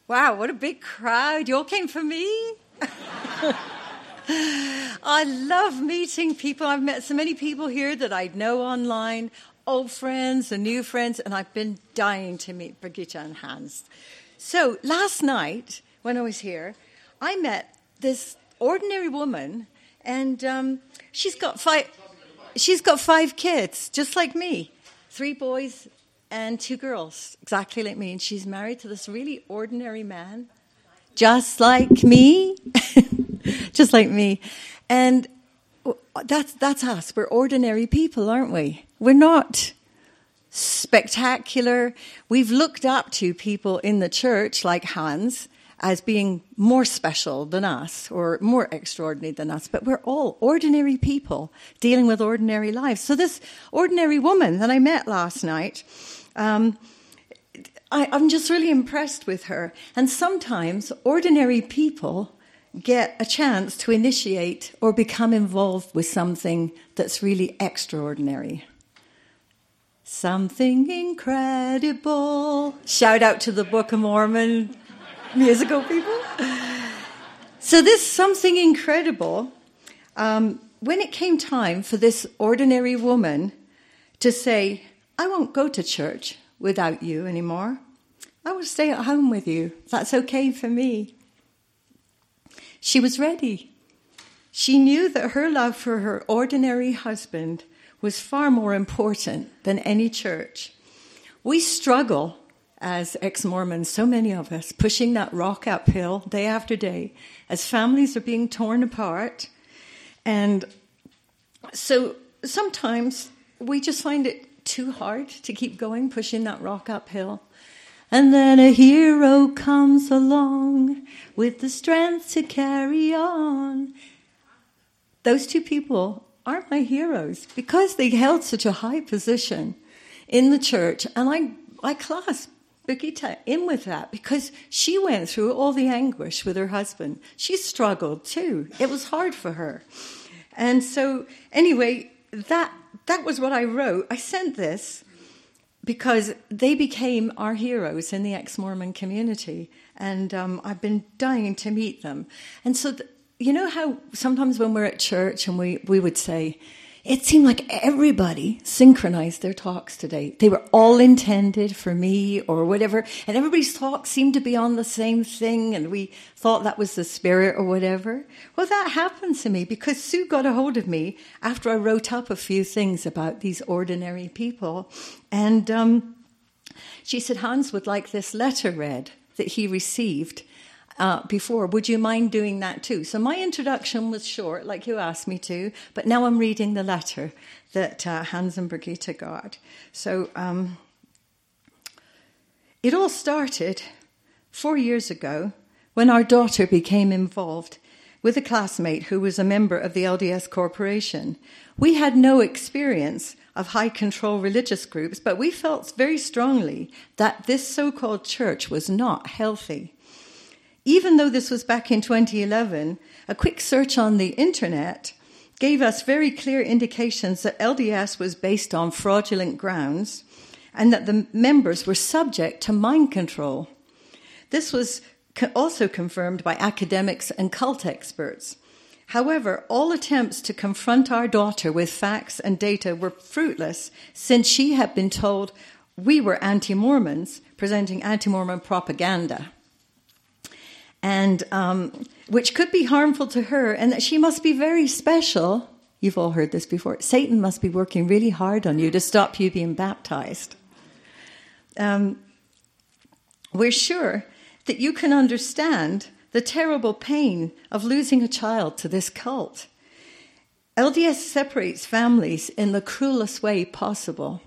Wow, what a big crowd. You all came for me? I love meeting people. I've met so many people here that I know online, old friends and new friends, and I've been dying to meet Brigitte and Hans. So last night, when I was here, I met this ordinary woman, and she's got five kids, just like me, 3 boys and 2 girls, exactly like me. And she's married to this really ordinary man, just like me, just like me. And that's us. We're ordinary people, aren't we? We're not spectacular. We've looked up to people in the church like Hans as being more special than us or more extraordinary than us, but we're all ordinary people dealing with ordinary lives. So this ordinary woman that I met last night, I'm just really impressed with her. And sometimes ordinary people get a chance to initiate or become involved with something that's really extraordinary. Something incredible. Shout out to the Book of Mormon musical people. So this something incredible, when it came time for this ordinary woman to say, I won't go to church without you anymore. I will stay at home with you. That's okay for me. She was ready. She knew that her love for her ordinary husband was far more important than any church. We struggle as ex-Mormons, so many of us, pushing that rock uphill day after day as families are being torn apart. And so sometimes we just find it too hard to keep going, pushing that rock uphill. And then a hero comes along with the strength to carry on. Those 2 people aren't my heroes because they held such a high position in the church. And I class Brigitte in with that because she went through all the anguish with her husband. She struggled too. It was hard for her. And so anyway, that was what I wrote. I sent this because they became our heroes in the ex-Mormon community. And I've been dying to meet them. And so, you know how sometimes when we're at church and we would say, it seemed like everybody synchronized their talks today. They were all intended for me or whatever. And everybody's talks seemed to be on the same thing. And we thought that was the spirit or whatever. Well, that happened to me because Sue got a hold of me after I wrote up a few things about these ordinary people. And she said, Hans would like this letter read that he received before. Would you mind doing that too? So my introduction was short, like you asked me to, but now I'm reading the letter that Hans and Brigitte got. So it all started 4 years ago when our daughter became involved with a classmate who was a member of the LDS Corporation. We had no experience of high-control religious groups, but we felt very strongly that this so-called church was not healthy. Even though this was back in 2011, a quick search on the internet gave us very clear indications that LDS was based on fraudulent grounds and that the members were subject to mind control. This was also confirmed by academics and cult experts. However, all attempts to confront our daughter with facts and data were fruitless since she had been told we were anti-Mormons presenting anti-Mormon propaganda. And which could be harmful to her, and that she must be very special. You've all heard this before. Satan must be working really hard on you to stop you being baptized. We're sure that you can understand the terrible pain of losing a child to this cult. LDS separates families in the cruelest way possible.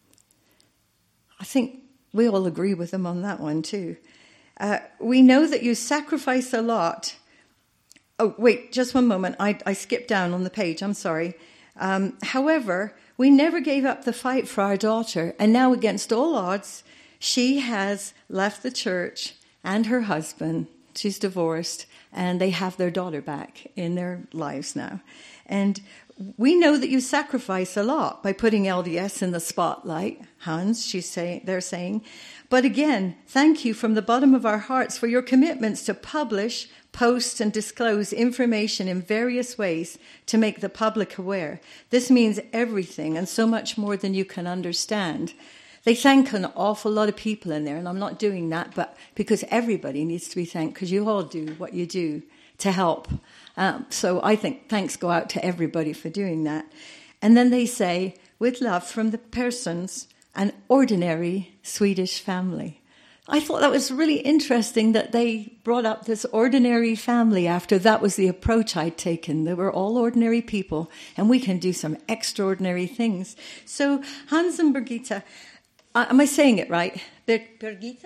I think we all agree with them on that one too. We know that you sacrifice a lot. Oh, wait, just one moment. I skipped down on the page. I'm sorry. However, we never gave up the fight for our daughter. And now, against all odds, she has left the church and her husband. She's divorced, and they have their daughter back in their lives now. And We know that you sacrifice a lot by putting LDS in the spotlight, Hans, they're saying. But again, thank you from the bottom of our hearts for your commitments to publish, post, and disclose information in various ways to make the public aware. This means everything and so much more than you can understand. They thank an awful lot of people in there, and I'm not doing that, but because everybody needs to be thanked, because you all do what you do to help. So I think thanks go out to everybody for doing that. And then they say, with love from the Persons, an ordinary Swedish family. I thought that was really interesting that they brought up this ordinary family after that was the approach I'd taken. They were all ordinary people, and we can do some extraordinary things. So Hans and Birgitta, am I saying it right? Birgitta?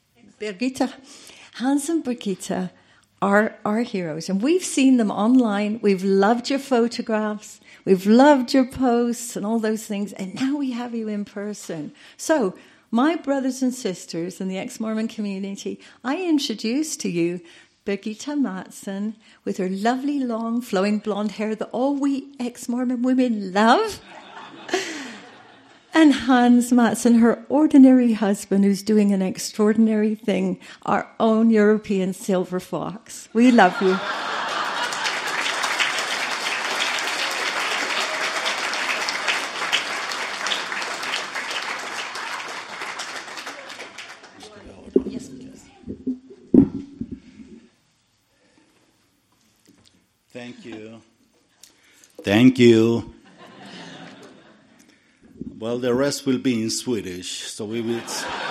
Hans and Birgitta are our heroes, and we've seen them online. We've loved your photographs. We've loved your posts and all those things, and now we have you in person. So, my brothers and sisters in the ex-Mormon community, I introduce to you Birgitta Mattsson with her lovely, long, flowing blonde hair that all we ex-Mormon women love. And Hans Mattsson, her ordinary husband, who's doing an extraordinary thing, our own European silver fox. We love you. Yes, please. Thank you. Thank you. Well, the rest will be in Swedish, so we will.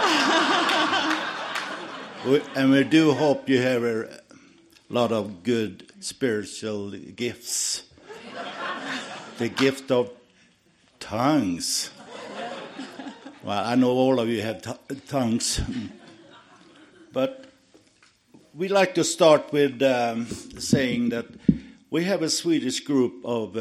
And we do hope you have a lot of good spiritual gifts. The gift of tongues. Well, I know all of you have tongues. But we like to start with saying that we have a Swedish group of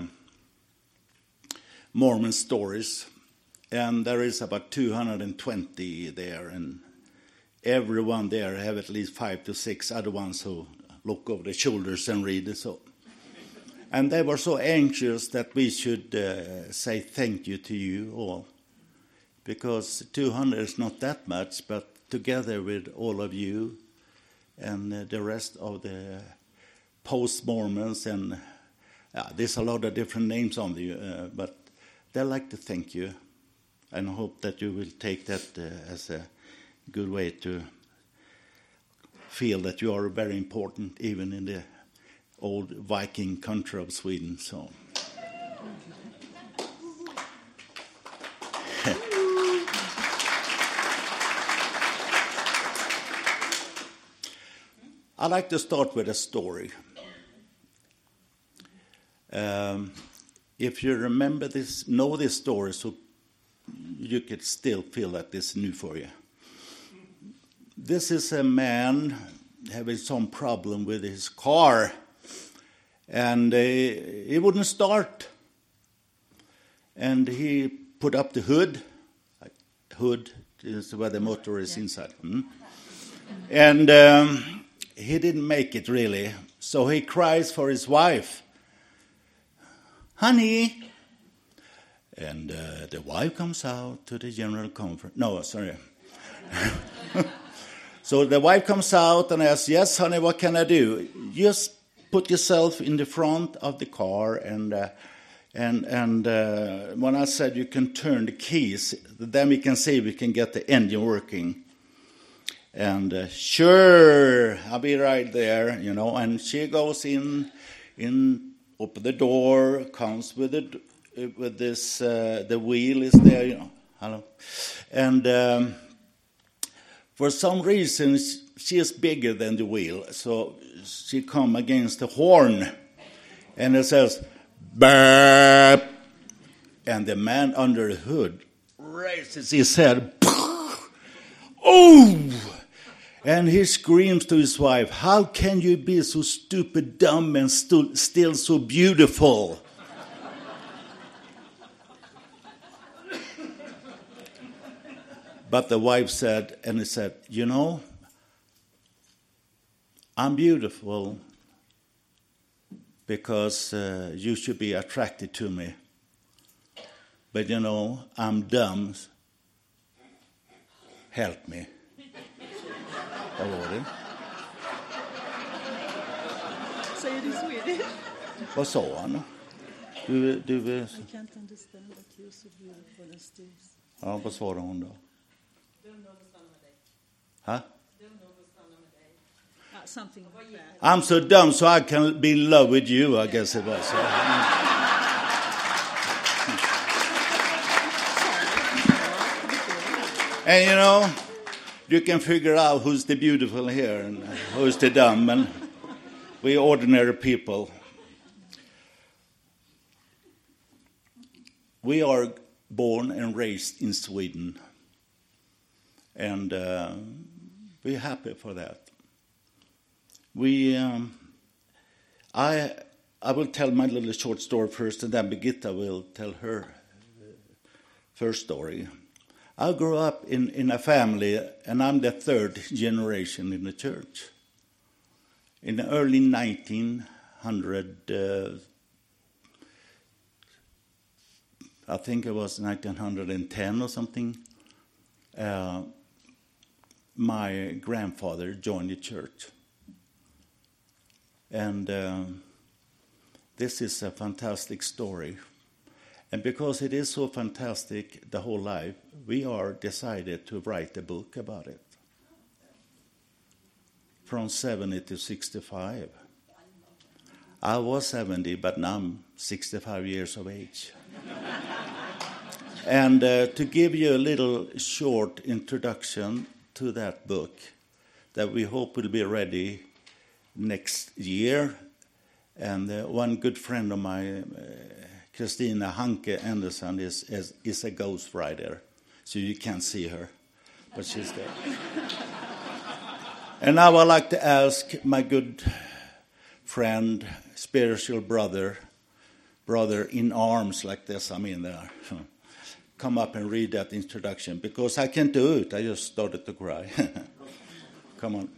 Mormon stories, and there is about 220 there, and everyone there have at least 5 to 6 other ones who look over their shoulders and read it. So, and they were so anxious that we should say thank you to you all, because 200 is not that much, but together with all of you and the rest of the post-Mormons, and there's a lot of different names on the, but they'd like to thank you, and I hope that you will take that as a good way to feel that you are very important, even in the old Viking country of Sweden. So, I'd like to start with a story. If you remember this, know this story, so you could still feel that this is new for you. This is a man having some problem with his car, and he wouldn't start. And he put up the hood. Hood is where the motor is inside. And he didn't make it, really. So he cries for his wife. Honey. And the wife comes out to the general conference. No, sorry. So the wife comes out and asks, yes, honey, what can I do? Just put yourself in the front of the car. And when I said you can turn the keys, then we can see if we can get the engine working. And sure, I'll be right there, And she goes in, open the door, comes with it, with this. The wheel is there, Hello, and for some reason she is bigger than the wheel, so she come against the horn, and it says, "Burp," and the man under the hood raises his head. Oh! And he screams to his wife, how can you be so stupid, dumb, and still so beautiful? But the wife said, I'm beautiful, because you should be attracted to me. But you know, I'm dumb. Help me. Vad var det? Säger du Swedish? Vad sa han? Du... I can't understand that you're so beautiful and stirs. Ja, vad svarade hon då? Huh? Something like that. I'm so dumb so I can be in love with you, I guess it was. And you know, you can figure out who's the beautiful here and who's the dumb, and we're ordinary people. We are born and raised in Sweden, and we're happy for that. I will tell my little short story first, and then Birgitta will tell her first story. I grew up in a family, and I'm the third generation in the church. In the early 1900, I think it was 1910 or something, my grandfather joined the church. And this is a fantastic story. And because it is so fantastic the whole life, we are decided to write a book about it. From 70 to 65. I was 70, but now I'm 65 years of age. And to give you a little short introduction to that book that we hope will be ready next year. And one good friend of mine, Christina Hanke Anderson, is a ghostwriter. So you can't see her, but she's there. And now I'd like to ask my good friend, spiritual brother in arms like this, I mean there, come up and read that introduction, because I can't do it. I just started to cry. Come on.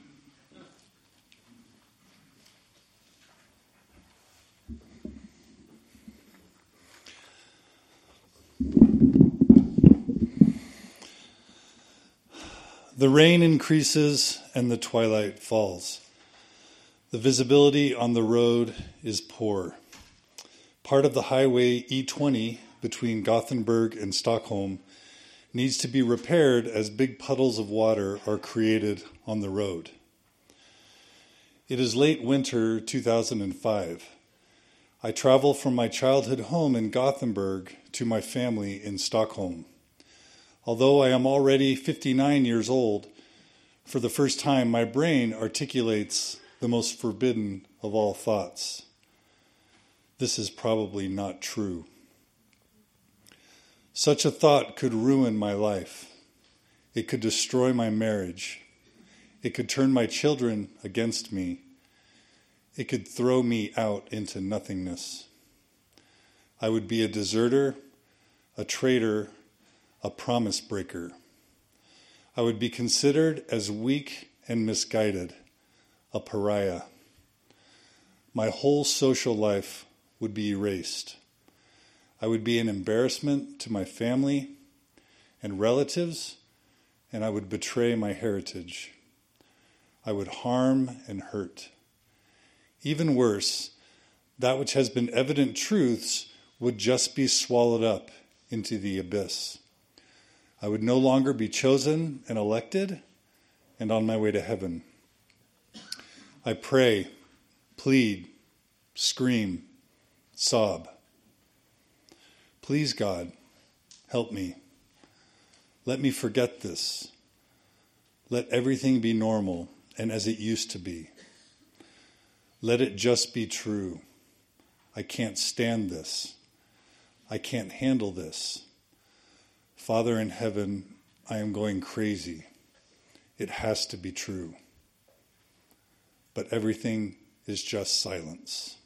The rain increases and the twilight falls. The visibility on the road is poor. Part of the highway E20 between Gothenburg and Stockholm needs to be repaired as big puddles of water are created on the road. It is late winter 2005. I travel from my childhood home in Gothenburg to my family in Stockholm. Although I am already 59 years old, for the first time my brain articulates the most forbidden of all thoughts. This is probably not true. Such a thought could ruin my life. It could destroy my marriage. It could turn my children against me. It could throw me out into nothingness. I would be a deserter, a traitor, a promise breaker. I would be considered as weak and misguided, a pariah. My whole social life would be erased. I would be an embarrassment to my family and relatives, and I would betray my heritage. I would harm and hurt. Even worse, that which has been evident truths would just be swallowed up into the abyss. I would no longer be chosen and elected and on my way to heaven. I pray, plead, scream, sob. Please, God, help me. Let me forget this. Let everything be normal and as it used to be. Let it just be true. I can't stand this. I can't handle this. Father in heaven, I am going crazy. It has to be true. But everything is just silence.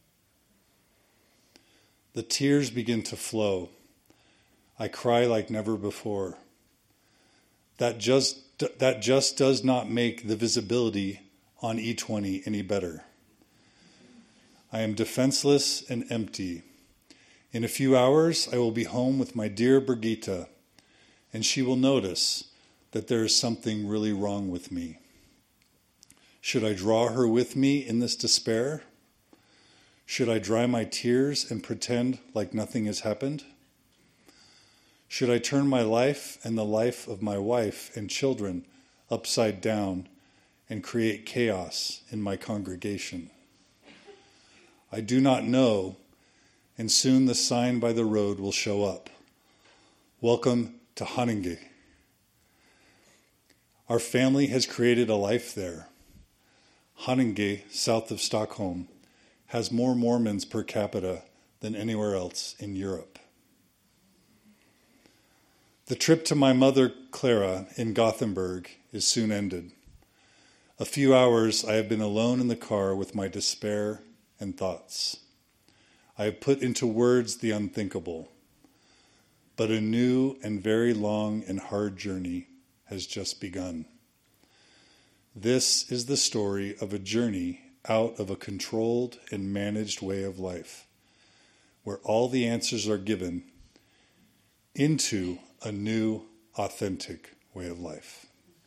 The tears begin to flow. I cry like never before. That just does not make the visibility on E20 any better. I am defenseless and empty. In a few hours, I will be home with my dear Brigitte, and she will notice that there is something really wrong with me. Should I draw her with me in this despair? Should I dry my tears and pretend like nothing has happened? Should I turn my life and the life of my wife and children upside down and create chaos in my congregation? I do not know, and soon the sign by the road will show up. Welcome to Haninge. Our family has created a life there. Haninge, south of Stockholm, has more Mormons per capita than anywhere else in Europe. The trip to my mother, Clara, in Gothenburg is soon ended. A few hours I have been alone in the car with my despair and thoughts. I have put into words the unthinkable, but a new and very long and hard journey has just begun. This is the story of a journey out of a controlled and managed way of life, where all the answers are given, into a new, authentic way of life.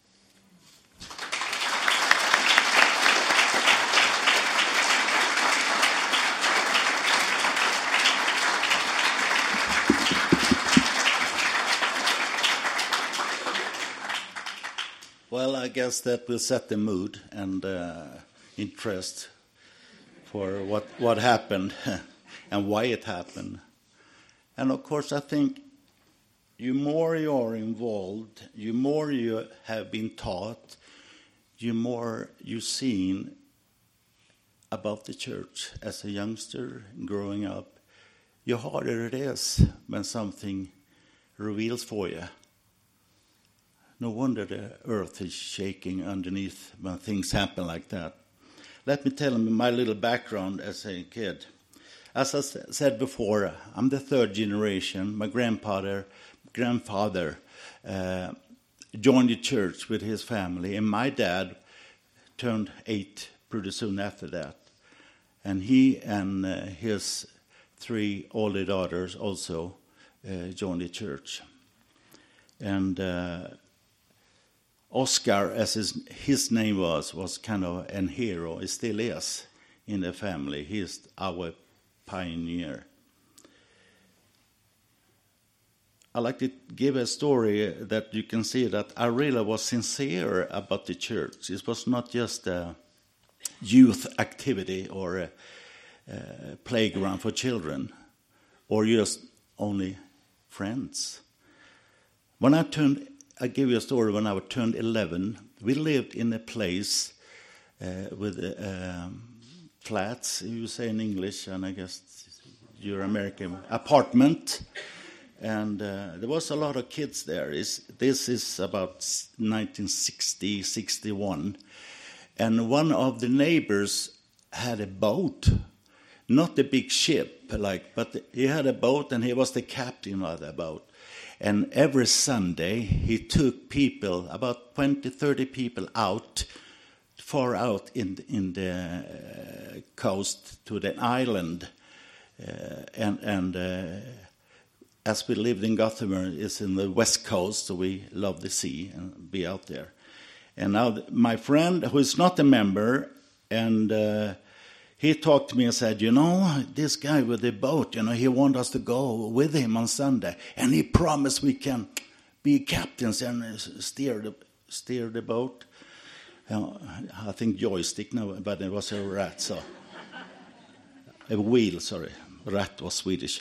Well, I guess that will set the mood and interest for what happened and why it happened. And of course, I think the more you are involved, the more you have been taught, the more you've seen about the church as a youngster growing up, the harder it is when something reveals for you. No wonder the earth is shaking underneath when things happen like that. Let me tell you my little background as a kid. As I said before, I'm the third generation. My grandfather joined the church with his family, and my dad turned 8 pretty soon after that. And he and his 3 older daughters also joined the church. And Oscar, as his name was kind of a hero. He still is in the family. He is our pioneer. I like to give a story that you can see that I really was sincere about the church. It was not just a youth activity or a playground for children or just only friends. I give you a story. When I turned 11, we lived in a place with flats, you say in English, and I guess you're American, apartment. And there was a lot of kids there. This is about 1960, 61. And one of the neighbors had a boat, not a big ship, but he had a boat, and he was the captain of the boat. And every Sunday, he took people, about 20, 30 people far out in the coast to the island. As we lived in Gothenburg, it's in the west coast, so we love the sea and be out there. And now my friend, who is not a member, and he talked to me and said, this guy with the boat, he wants us to go with him on Sunday. And he promised we can be captains and steer the boat. I think joystick, no, but it was a rat, so. A wheel, sorry. Rat was Swedish.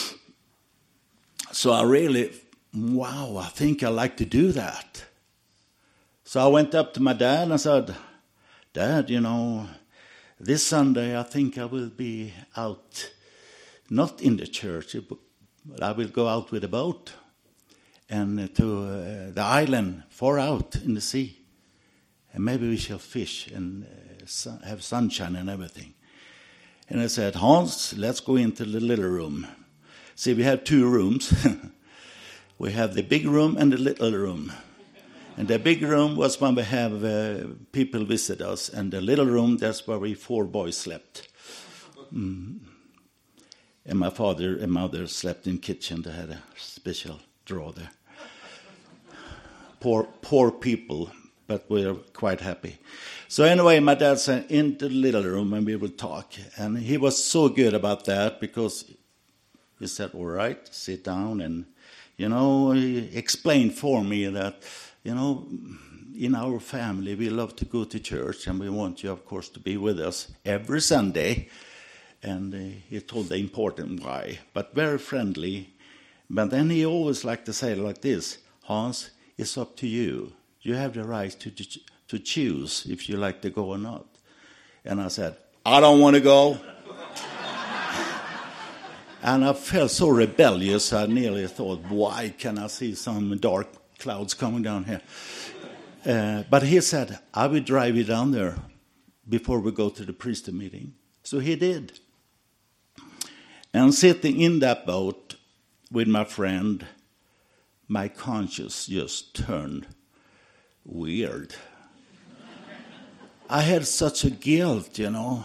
So I think I like to do that. So I went up to my dad and said, Dad, this Sunday, I think I will be out, not in the church, but I will go out with a boat and to the island, far out in the sea. And maybe we shall fish and have sunshine and everything. And I said, Hans, let's go into the little room. See, we have 2 rooms. We have the big room and the little room. And the big room was when we have people visit us. And the little room, that's where we 4 boys slept. And my father and mother slept in the kitchen. They had a special drawer there. Poor people, but we are quite happy. So anyway, my dad said into the little room and we would talk. And he was so good about that because he said, all right, sit down. And, he explained for me that, in our family, we love to go to church and we want you, of course, to be with us every Sunday. And he told the important why, but very friendly. But then he always liked to say it like this, Hans, it's up to you. You have the right to choose if you like to go or not. And I said, I don't want to go. And I felt so rebellious, I nearly thought, why can I see some dark clouds coming down here? But he said, I will drive you down there before we go to the priesthood meeting. So he did. And sitting in that boat with my friend, my conscience just turned weird. I had such a guilt,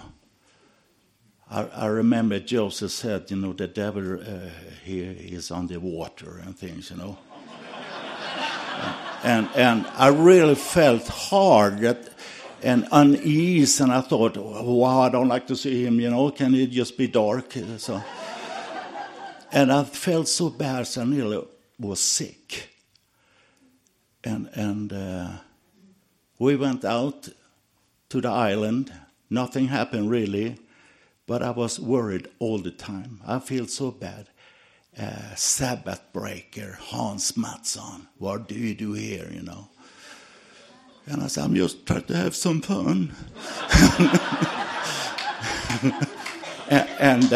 I remember Joseph said, the devil he is on the water and things, And I really felt hard and unease, and I thought, wow, I don't like to see him, can it just be dark? So, and I felt so bad, so I nearly was sick. And we went out to the island. Nothing happened really, but I was worried all the time. I feel so bad. Sabbath breaker, Hans Mattsson, what do you do here, And I said, I'm just trying to have some fun. and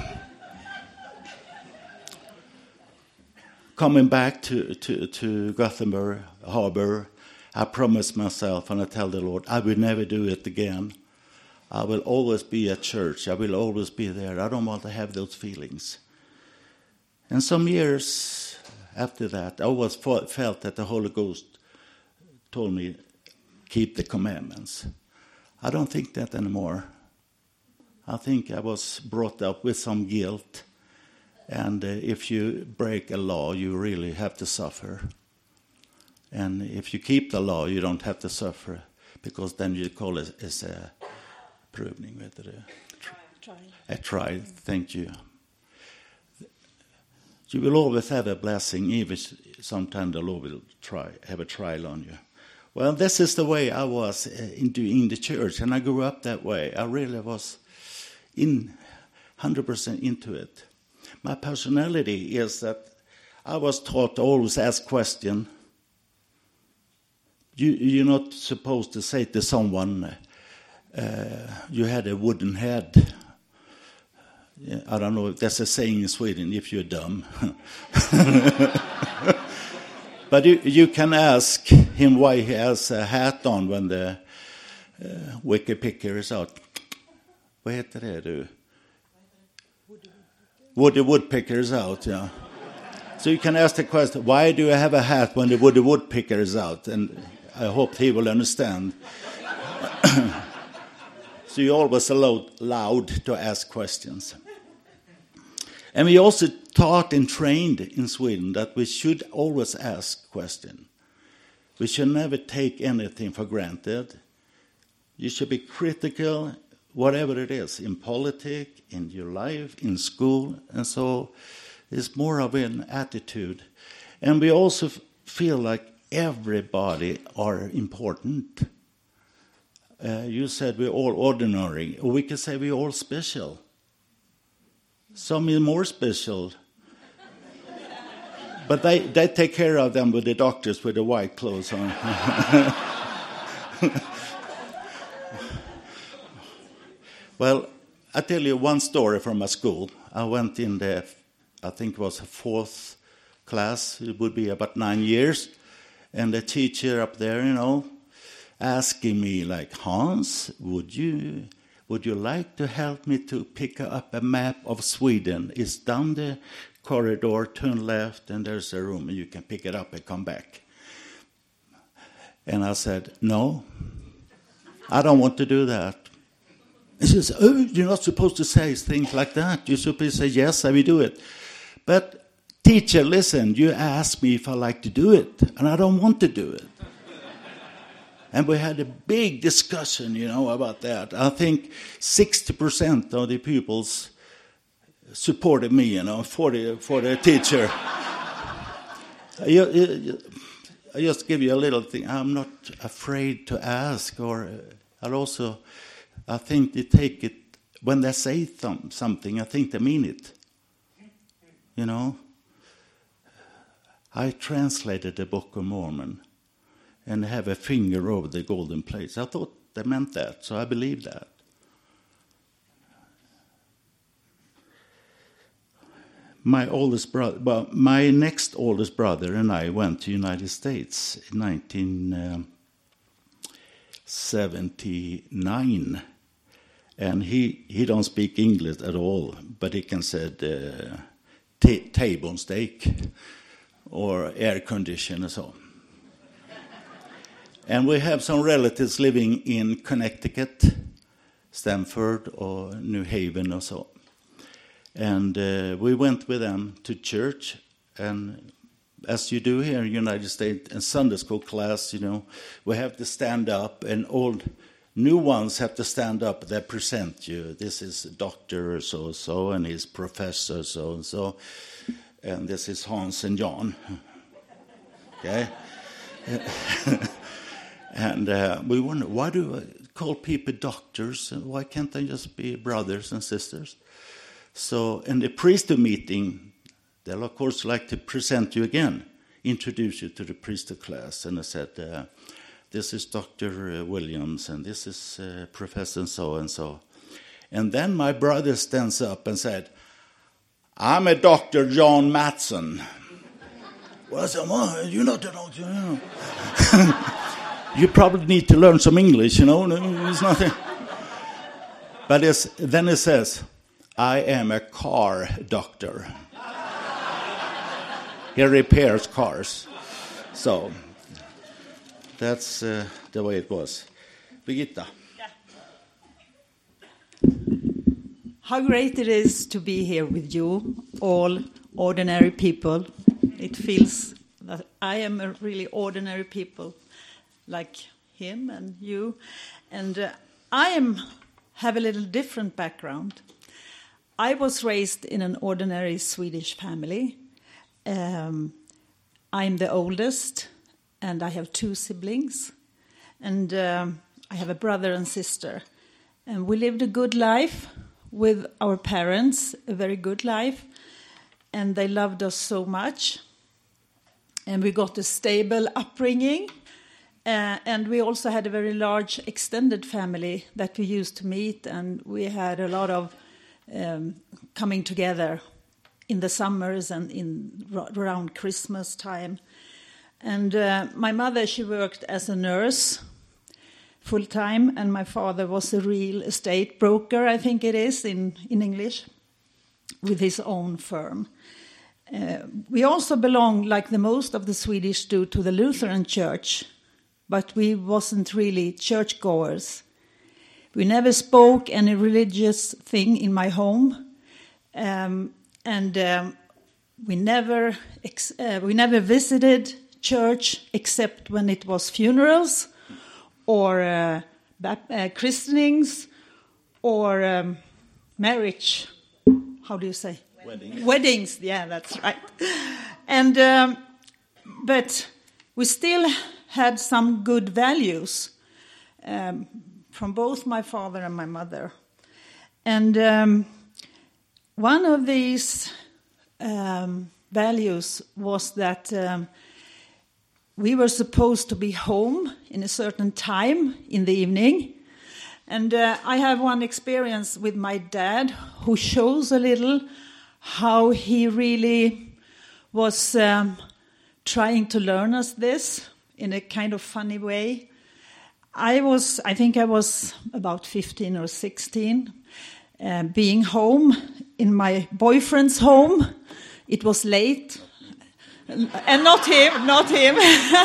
coming back to Gothenburg Harbor, I promised myself, and I tell the Lord, I will never do it again. I will always be at church. I will always be there. I don't want to have those feelings. And some years after that, I always felt that the Holy Ghost told me, keep the commandments. I don't think that anymore. I think I was brought up with some guilt. And if you break a law, you really have to suffer. And if you keep the law, you don't have to suffer, because then you call it as a provning, a trial. Thank you. You will always have a blessing, even sometimes the Lord will have a trial on you. Well, this is the way I was in the church, and I grew up that way. I really was 100% into it. My personality is that I was taught to always ask questions. You're not supposed to say to someone, you had a wooden head. I don't know if that's a saying in Sweden, if you're dumb. But you can ask him why he has a hat on when the wicker picker is out. Vad heter det du? Woody woodpecker is out, yeah. So you can ask the question, why do you have a hat when the woody woodpecker is out? And I hope he will understand. So you're always allowed to ask questions. And we also taught and trained in Sweden that we should always ask questions. We should never take anything for granted. You should be critical, whatever it is, in politics, in your life, in school, and so it's more of an attitude. And we also feel like everybody are important. You said we're all ordinary, or we can say we're all special. Some are more special. But they take care of them with the doctors with the white clothes on. Well, I tell you one story from my school. I went in there, I think it was a fourth class. It would be about 9 years. And the teacher up there, asking me like, Hans, would you like to help me to pick up a map of Sweden? It's down the corridor, turn left, and there's a room, and you can pick it up and come back. And I said, no, I don't want to do that. And she says, oh, you're not supposed to say things like that. You're supposed to say, yes, I will do it. But teacher, listen, you asked me if I like to do it, and I don't want to do it. And we had a big discussion, about that. I think 60% of the pupils supported me, for the teacher. I just give you a little thing. I'm not afraid to ask, or I think they take it, when they say something, I think they mean it. I translated the Book of Mormon and have a finger over the golden plates. I thought they meant that, so I believe that. My next oldest brother and I went to the United States in 1979, and he don't speak English at all, but he can say T-bone steak or air condition and so. And we have some relatives living in Connecticut, Stamford or New Haven or so. And we went with them to church, and as you do here in the United States, in Sunday school class, we have to stand up, and all new ones have to stand up. They present you. This is Dr. so-and-so, and he's Professor so-and-so, and this is Hans and Jan. Okay? And we wonder, why do I call people doctors, and why can't they just be brothers and sisters? So in the priesthood meeting, they'll of course like to present you again, introduce you to the priesthood class. And I said, this is Dr. Williams, and this is Professor so-and-so. And then my brother stands up and said, I'm a Dr. John Matson. Well, I said, well, you're not a doctor. You probably need to learn some English, It's nothing. But then it says, I am a car doctor. He repairs cars. So that's the way it was. Birgitta. How great it is to be here with you, all ordinary people. It feels that I am a really ordinary people, like him and you. And I have a little different background. I was raised in an ordinary Swedish family. I'm the oldest, and I have 2 siblings. And I have a brother and sister. And we lived a good life with our parents, a very good life. And they loved us so much. And we got a stable upbringing. And we also had a very large extended family that we used to meet. And we had a lot of coming together in the summers and around Christmas time. And my mother, she worked as a nurse full-time, and my father was a real estate broker, I think it is in English, with his own firm. We also belonged, like the most of the Swedish do, to the Lutheran Church, but we wasn't really churchgoers. We never spoke any religious thing in my home, and we never visited church except when it was funerals or christenings or marriage. How do you say? Weddings. Yeah, that's right. And but we still had some good values. From both my father and my mother. And one of these values was that we were supposed to be home in a certain time in the evening. And I have one experience with my dad who shows a little how he really was trying to learn us this in a kind of funny way. I think I was about 15 or 16, being home in my boyfriend's home. It was late, And not him.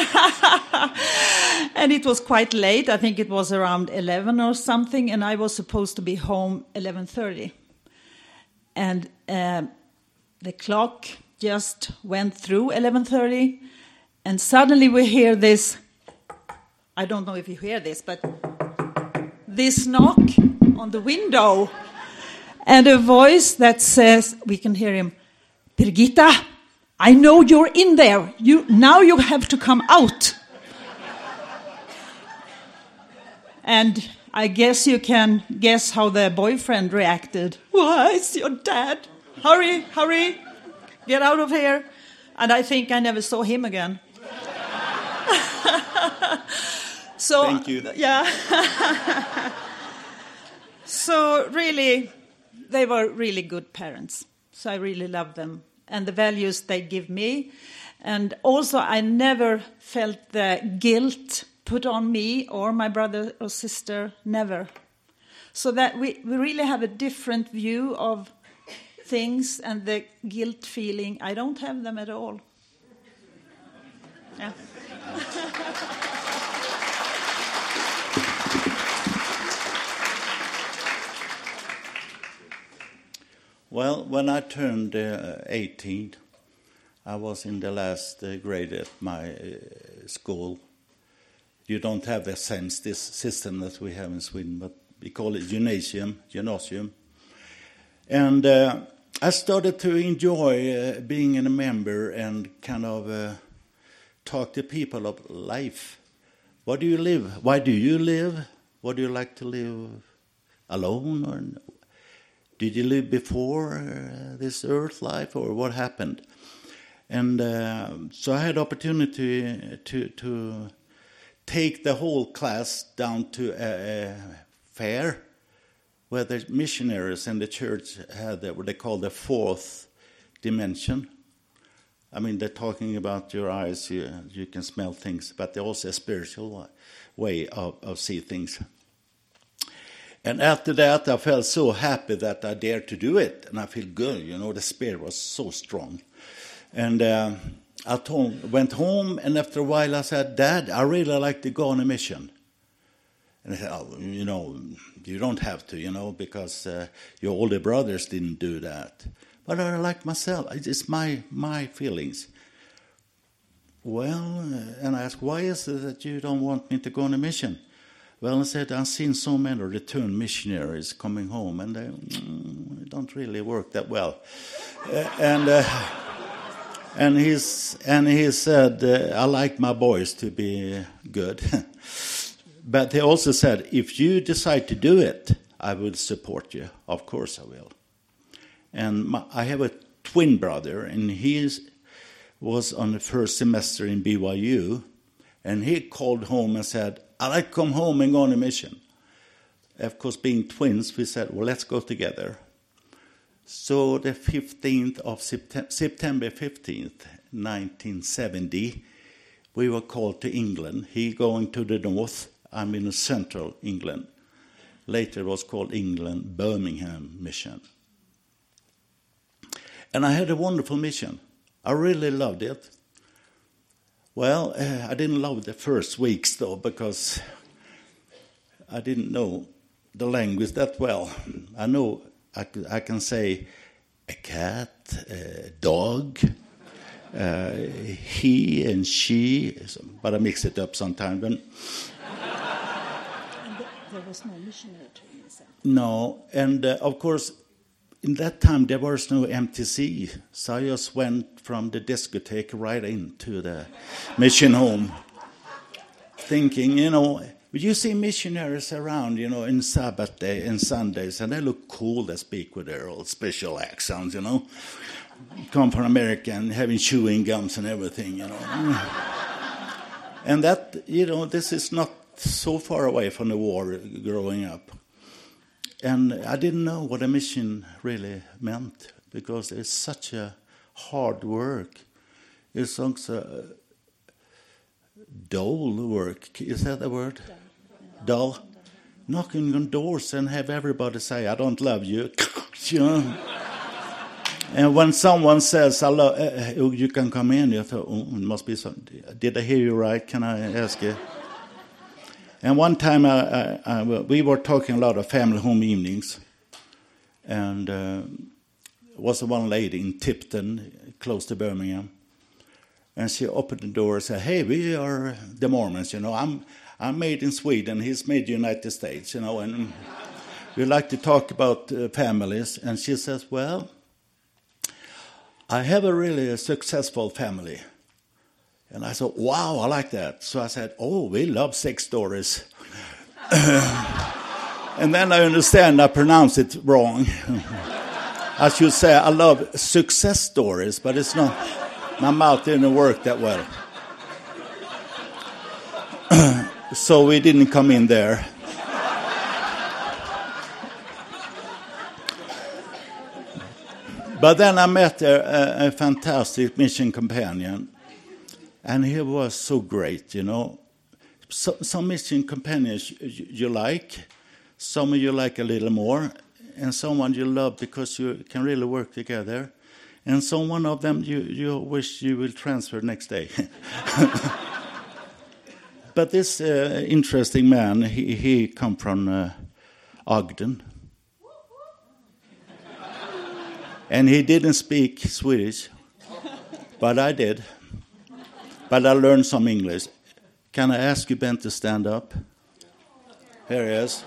And it was quite late. I think it was around 11 or something, and I was supposed to be home 11:30. And the clock just went through 11:30, and suddenly we hear this, I don't know if you hear this, but this knock on the window, and a voice that says, we can hear him, "Birgitta, I know you're in there. Now you have to come out." And I guess you can guess how the boyfriend reacted. "Why, it's your dad. Hurry, get out of here." And I think I never saw him again. So, thank you. Yeah. So really, they were really good parents. So I really love them. And the values they give me. And also I never felt the guilt put on me or my brother or sister, never. So that we really have a different view of things, and the guilt feeling, I don't have them at all. Yeah. Well, when I turned 18, I was in the last grade at my school. You don't have the same system that we have in Sweden, but we call it gymnasium. And I started to enjoy being a member and kind of talk to people of life. What do you live? Why do you live? What do you like to live alone? Or did you live before this earth life, or what happened? And so I had opportunity to take the whole class down to a fair where the missionaries in the church had what they call the fourth dimension. I mean, they're talking about your eyes, you can smell things, but they're also a spiritual way of see things. And after that, I felt so happy that I dared to do it, and I feel good. The spirit was so strong. And I went home, and after a while I said, "Dad, I really like to go on a mission." And he said, "Oh, you don't have to, because your older brothers didn't do that." But I like myself. It's my feelings. Well, and I asked, "Why is it that you don't want me to go on a mission?" Well, I said, "I've seen so many returned missionaries coming home, and they don't really work that well." And he said, "I like my boys to be good." But he also said, "If you decide to do it, I will support you. Of course I will." And I have a twin brother, and he was on the first semester in BYU, and he called home and said, "I'd like to come home and go on a mission." Of course, being twins, we said, "Well, let's go together." So the 15th of September 15th, 1970, we were called to England. He going to the north, I'm in central England. Later it was called England Birmingham Mission. And I had a wonderful mission. I really loved it. Well, I didn't love the first weeks, though, because I didn't know the language that well. I know I can say a cat, a dog, he and she, but I mix it up sometimes. And there was no missionary training. No, and of course, in that time there was no MTC, so I just went from the discotheque right into the mission home, thinking, you see missionaries around, in Sabbath day and Sundays, and they look cool. They speak with their old special accents, come from America and having chewing gums and everything, And that, this is not so far away from the war growing up. And I didn't know what a mission really meant, because it's such a hard work. It's also dull work. Is that the word? Dull. Knocking on doors and have everybody say, "I don't love you." And when someone says, you can come in, you thought, oh, it must be something. Did I hear you right? Can I ask you? And one time we were talking a lot of family home evenings. And was one lady in Tipton, close to Birmingham. And she opened the door and said, hey, we are the Mormons, I'm made in Sweden, he's made in the United States, and we like to talk about families. And she says, well, I have a really successful family. And I thought, wow, I like that. So I said, oh, we love sex stories. And then I understand I pronounced it wrong. I should say I love success stories, but it's not, my mouth didn't work that well. So we didn't come in there. But then I met a fantastic mission companion, and he was so great, Some mission companions you like, some of you like a little more, and someone you love because you can really work together, and one of them you wish you will transfer next day. But this interesting man, he come from Ogden. And he didn't speak Swedish, but I did. But I learned some English. Can I ask you, Ben, to stand up? Here he is.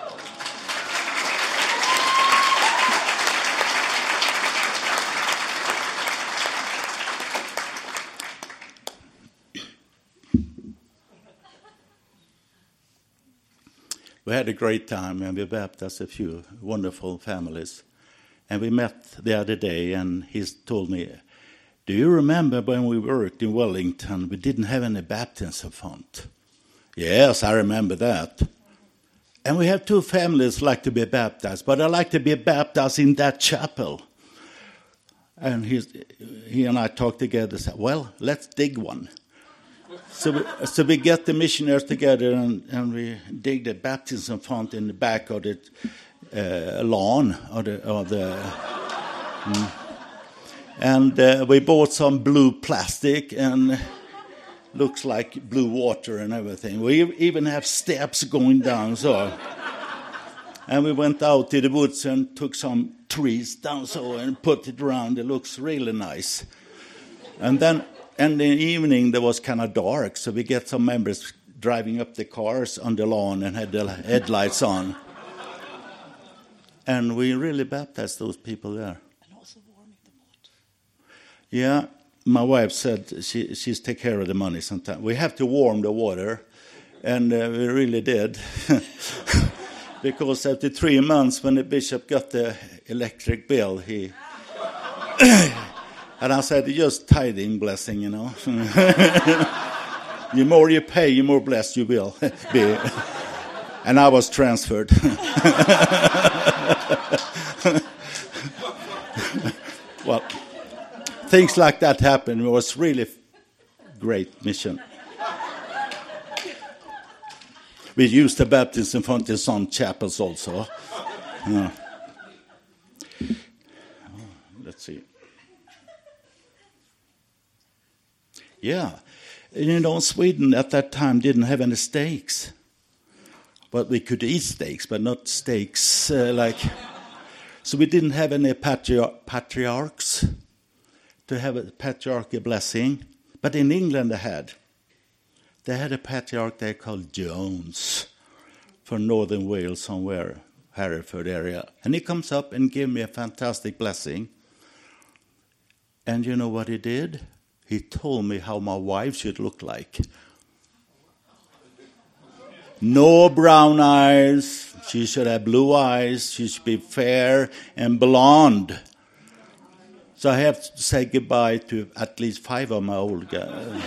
We had a great time, and we baptized a few wonderful families. And we met the other day, and he told me, do you remember when we worked in Wellington, we didn't have any baptism font? Yes, I remember that. And we have two families like to be baptized, but I like to be baptized in that chapel. And he and I talked together and said, well, let's dig one. So we get the missionaries together, and we dig the baptism font in the back of the lawn and we bought some blue plastic and looks like blue water and everything. We even have steps going down, and we went out to the woods and took some trees down and put it around. It looks really nice. And then in the evening there was kind of dark, so we get some members driving up the cars on the lawn and had the headlights on. And we really baptized those people there. And also warming the water. Yeah, my wife said she's take care of the money sometimes. We have to warm the water, and we really did. Because after 3 months, when the bishop got the electric bill, he... and I said, just tithing blessing, The more you pay, the more blessed you will be. And I was transferred. Well, things like that happened. It was really great mission. We used the baptism font in some chapels also. Let's see. Yeah. Sweden at that time didn't have any steaks. But we could eat steaks, but not steaks So we didn't have any patriarchs to have a patriarchal blessing. But in England they had a patriarch they called Jones from northern Wales somewhere, Hereford area. And he comes up and gave me a fantastic blessing. And you know what he did? He told me how my wife should look like. No brown eyes. She should have blue eyes. She should be fair and blonde. So I have to say goodbye to at least 5 of my old guys.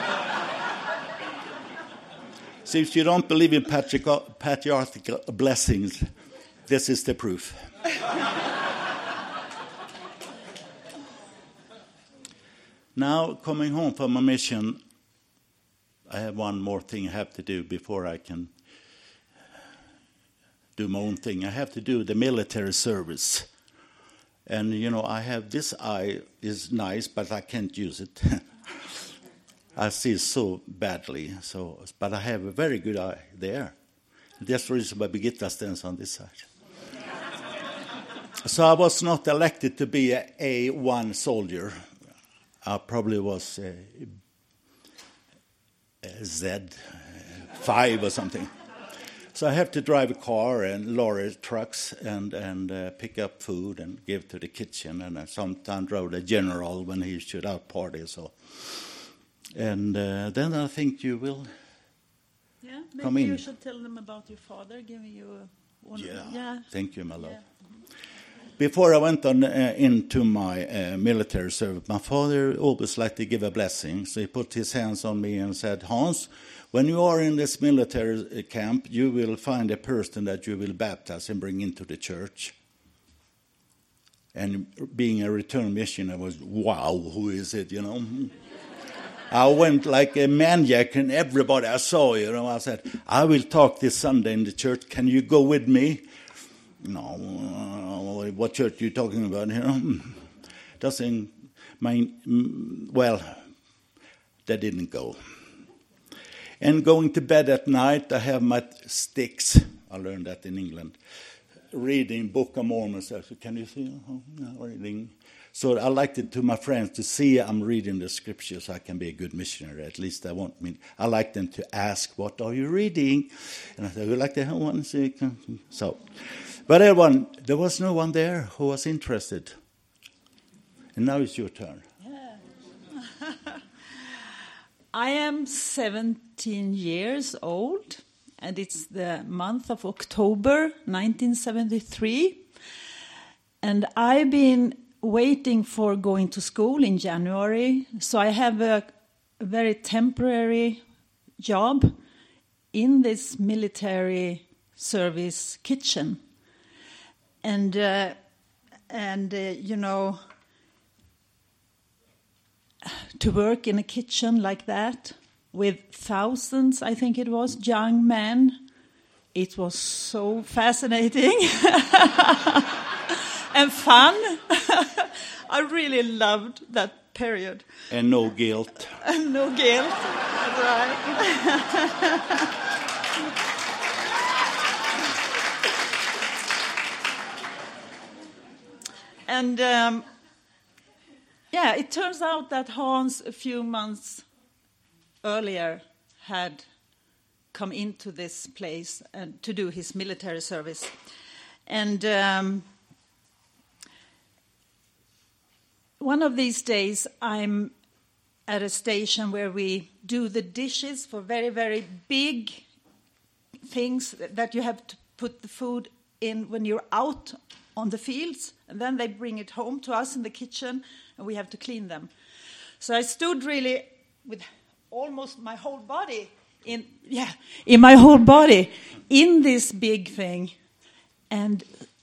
So if you don't believe in patriarchal blessings, this is the proof. Now, coming home from a mission, I have one more thing I have to do before I can do my own thing. I have to do the military service. And, I have this eye is nice, but I can't use it. I see so badly. But I have a very good eye there. That's the reason why Birgitta stands on this side. So I was not elected to be a A1 soldier. I probably was a Z5 or something. So I have to drive a car and lorry trucks and pick up food and give to the kitchen. And I sometimes drove the general when he should out party. So, and then I think you will come in. Maybe you should tell them about your father giving you a... Yeah. Thank you, my love. Yeah. Before I went on into my military service, my father always liked to give a blessing. So he put his hands on me and said, Hans, when you are in this military camp, you will find a person that you will baptize and bring into the church. And being a return missionary was, wow, who is it, I went like a maniac, and everybody I saw, I said, I will talk this Sunday in the church. Can you go with me? No, what church are you talking about? Doesn't mind. Well, they didn't go. And going to bed at night, I have my sticks. I learned that in England. Reading Book of Mormon. So can you see? Reading. So I liked it to my friends to see I'm reading the scriptures so I can be a good missionary. At least I like them to ask, what are you reading? And I said, would like to have one. So, but there was no one there who was interested. And now it's your turn. Yeah. I am 17 years old, and it's the month of October 1973. And I've been waiting for going to school in January, so I have a very temporary job in this military service kitchen. And to work in a kitchen like that with thousands, I think it was, young men, it was so fascinating and fun. I really loved that period. And no guilt. And no guilt, that's right. And it turns out that Hans, a few months earlier, had come into this place to do his military service. And one of these days, I'm at a station where we do the dishes for very, very big things that you have to put the food in when you're out on the fields, and then they bring it home to us in the kitchen, and we have to clean them. So I stood really with almost my whole body in my whole body in this big thing, and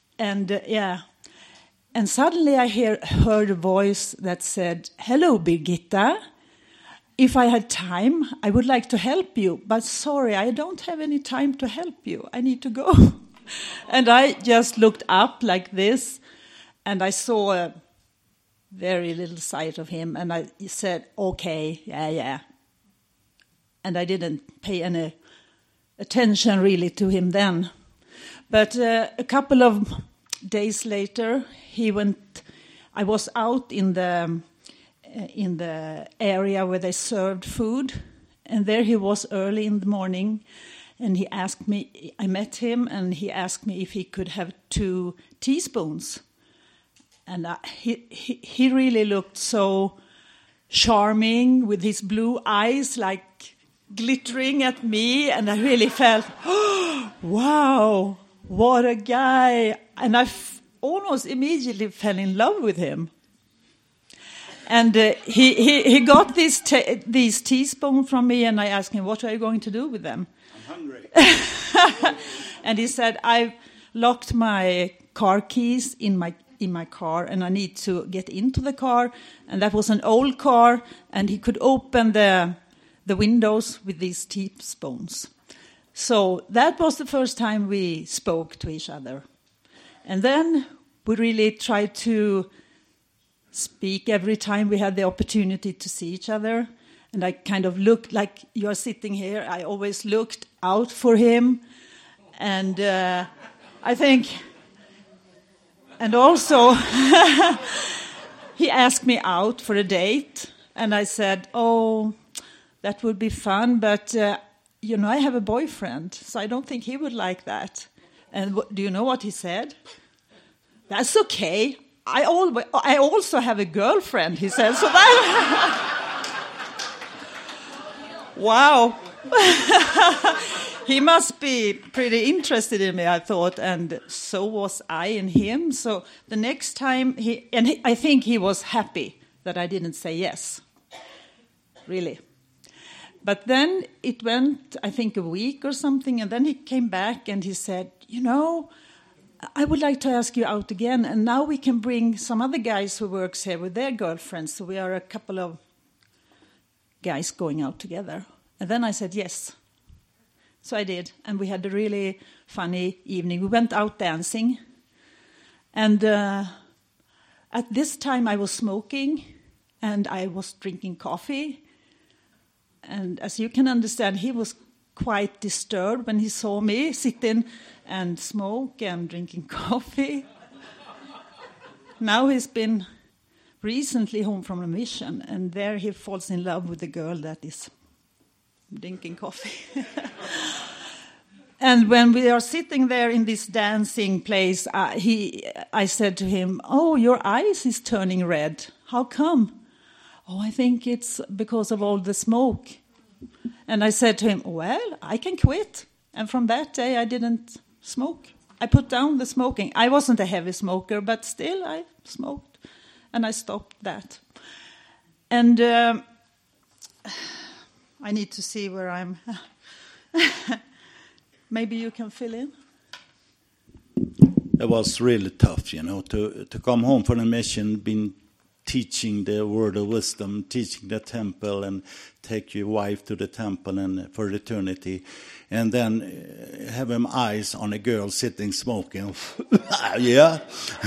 suddenly I heard a voice that said, "Hello, Birgitta. If I had time, I would like to help you, but sorry, I don't have any time to help you. I need to go." And I just looked up like this, and I saw a very little sight of him, and I said, okay, yeah. And I didn't pay any attention really to him then. But a couple of days later, I was out in the area where they served food, and there he was early in the morning. And he asked me, I met him, and he asked me if he could have 2 teaspoons. And he really looked so charming with his blue eyes, like glittering at me. And I really felt, oh, wow, what a guy. And I almost immediately fell in love with him. And he got these teaspoons from me, and I asked him, what are you going to do with them? Hungry. And he said, I've locked my car keys in my car, and I need to get into the car. And that was an old car, and he could open the windows with these teaspoons. So that was the first time we spoke to each other. And then we really tried to speak every time we had the opportunity to see each other. And I kind of looked like you're sitting here. I always looked out for him. And I think... And also, he asked me out for a date. And I said, oh, that would be fun. But, I have a boyfriend. So I don't think he would like that. And do you know what he said? That's okay. I also have a girlfriend, he said. So that... Wow. He must be pretty interested in me, I thought, and so was I in him. So the next time, I think he was happy that I didn't say yes, really. But then it went, I think, a week or something, and then he came back and he said, I would like to ask you out again, and now we can bring some other guys who works here with their girlfriends, so we are a couple of guys going out together. And then I said yes. So I did, and we had a really funny evening. We went out dancing, and at this time I was smoking, and I was drinking coffee. And as you can understand, he was quite disturbed when he saw me sitting and smoke and drinking coffee. Now he's been recently home from a mission, and there he falls in love with a girl that is drinking coffee. And when we are sitting there in this dancing place, I said to him, oh, your eyes is turning red. How come? Oh, I think it's because of all the smoke. And I said to him, well, I can quit. And from that day, I didn't smoke. I put down the smoking. I wasn't a heavy smoker, but still I smoked. And I stopped that. And I need to see where I'm. Maybe you can fill in. It was really tough, to come home from a mission, been teaching the word of wisdom, teaching the temple, and take your wife to the temple and for eternity, and then have him eyes on a girl sitting smoking. Yeah.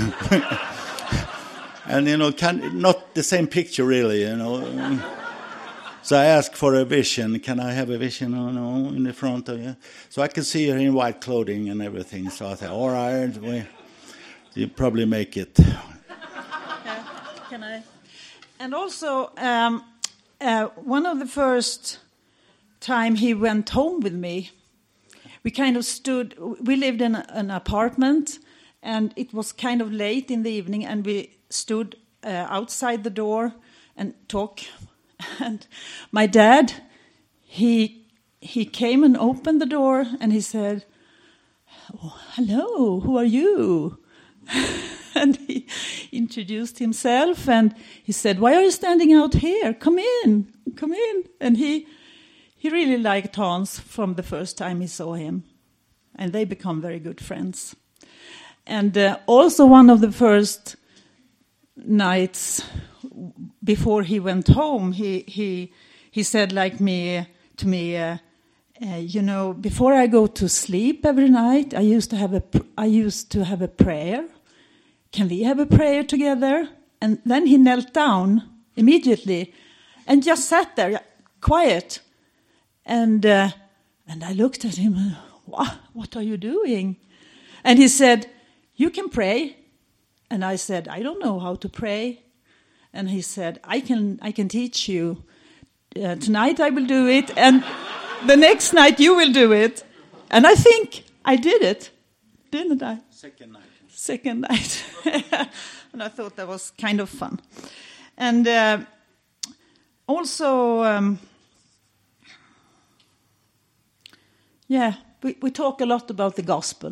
And, not the same picture really, So I asked for a vision. Can I have a vision in the front of you? So I could see her in white clothing and everything. So I said, all right, you probably make it. Can I? And also, one of the first time he went home with me, we kind of we lived in an apartment, and it was kind of late in the evening, and we stood outside the door and talked. And my dad, he came and opened the door, and he said, oh, hello, who are you? And he introduced himself, and he said, why are you standing out here? Come in. And he really liked Hans from the first time he saw him, and they become very good friends. And also one of the first nights before he went home, he said to me, before I go to sleep every night, I used to have a prayer. Can we have a prayer together? And then he knelt down immediately and just sat there, quiet. And I looked at him. What are you doing? And he said, you can pray. And I said, I don't know how to pray. And he said, I can teach you. Tonight I will do it, and the next night you will do it. And I think I did it, didn't I? Second night. And I thought that was kind of fun. And also, we talk a lot about the gospel.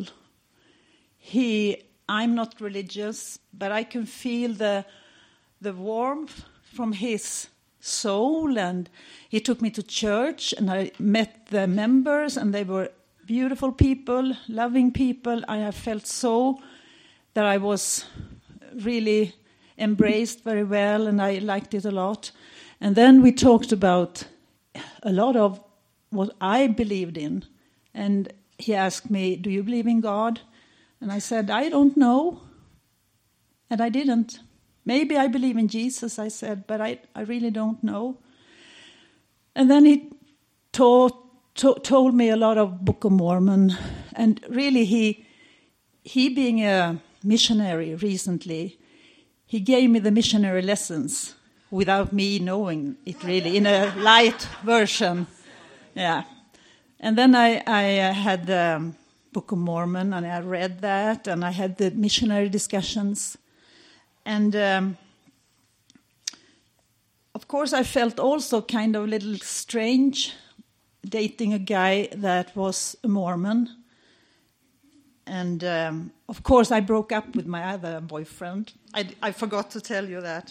I'm not religious, but I can feel the warmth from his soul, and he took me to church, and I met the members, and they were beautiful people, loving people. I have felt so that I was really embraced very well, and I liked it a lot. And then we talked about a lot of what I believed in, and he asked me, do you believe in God? And I said, I don't know. And I didn't. Maybe I believe in Jesus, I said, but I really don't know. And then he told me a lot of Book of Mormon. And really, he being a missionary recently, he gave me the missionary lessons without me knowing it really, in a light version. Yeah. And then I had the Book of Mormon, and I read that, and I had the missionary discussions. And of course, I felt also kind of a little strange dating a guy that was a Mormon. And of course, I broke up with my other boyfriend. I forgot to tell you that.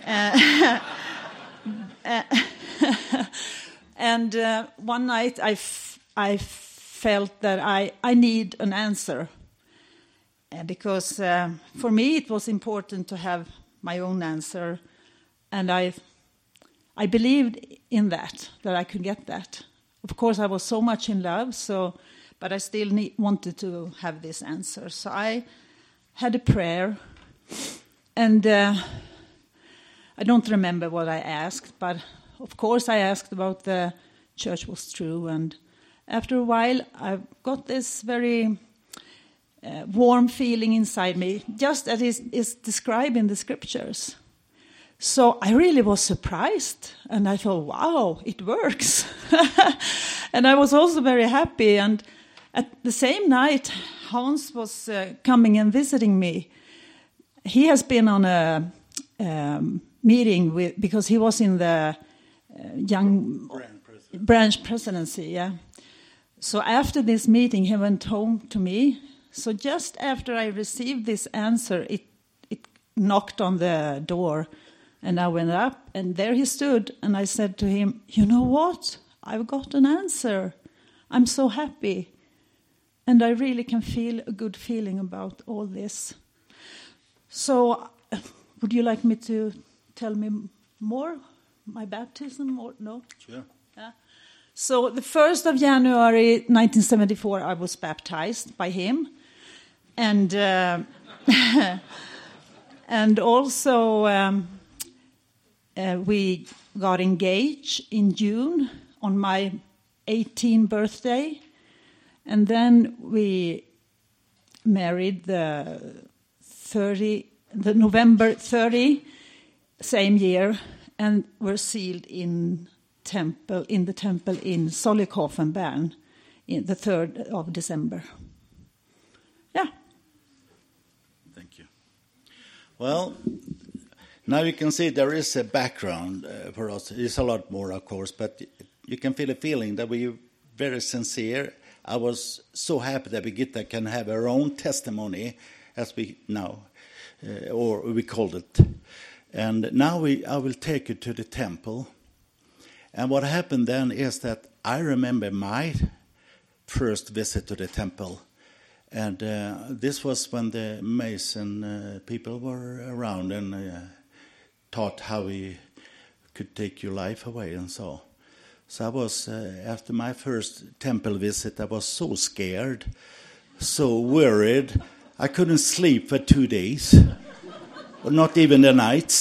And one night I felt that I need an answer. Because for me it was important to have my own answer. And I believed in that I could get that. Of course, I was so much in love, but I still wanted to have this answer. So I had a prayer, and I don't remember what I asked, but of course I asked about the church was true. And after a while, I got this very warm feeling inside me, just as is described in the scriptures. So I really was surprised, and I thought, wow, it works. And I was also very happy. And at the same night, Hans was coming and visiting me. He has been on a meeting because he was in the young branch presidency, yeah. So after this meeting, he went home to me. So just after I received this answer, it knocked on the door, and I went up, and there he stood, and I said to him, you know what? I've got an answer. I'm so happy. And I really can feel a good feeling about all this. So would you like me to tell me more? My baptism or no? Sure. Yeah. So the 1st of January 1974, I was baptized by him. And and also we got engaged in June on my 18th birthday. And then we married the November 30, same year, and were sealed in the temple in Zollikofen, Bern, in the 3rd of December. Yeah. Thank you. Well, now you can see there is a background for us. It's a lot more, of course, but you can feel a feeling that we're very sincere. I was so happy that Birgitta can have her own testimony, as we now, or we called it. And now I will take you to the temple. And what happened then is that I remember my first visit to the temple. And this was when the Mason people were around and taught how we could take your life away and so. So I was, after my first temple visit, I was so scared, so worried. I couldn't sleep for 2 days, or not even the nights.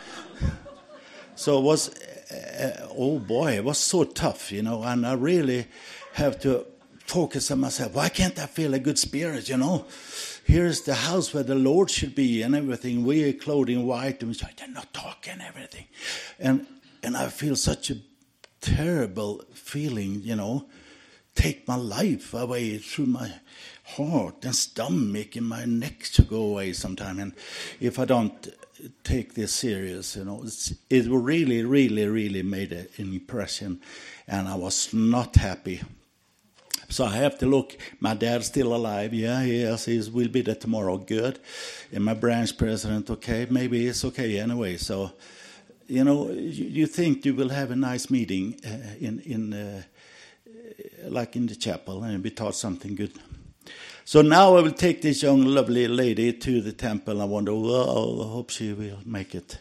So it was, oh boy, it was so tough, and I really have to focus on myself. Why can't I feel a good spirit, Here's the house where the Lord should be and everything. We are clothed in white, and they're not talking everything. And I feel such a terrible feeling, take my life away through my heart and stomach and my neck to go away sometime. And if I don't take this serious, it really, really, really made an impression, and I was not happy. So I have to look. My dad's still alive. Yeah, yes, he will be there tomorrow. Good. And my branch president, okay, maybe it's okay anyway. So, you think you will have a nice meeting like in the chapel, and be taught something good. So now I will take this young, lovely lady to the temple. I wonder, I hope she will make it.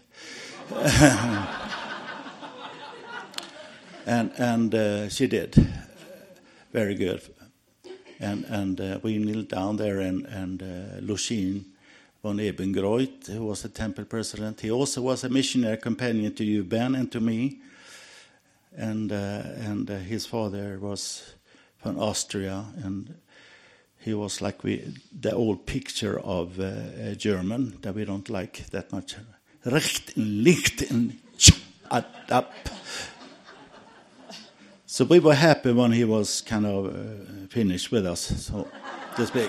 and she did. Very good. And we kneeled down there, and Lucine von Ebengroit, who was the temple president. He also was a missionary companion to you, Ben, and to me. And his father was from Austria, and he was like the old picture of a German that we don't like that much. Recht and licht and up. So we were happy when he was kind of finished with us, so to speak.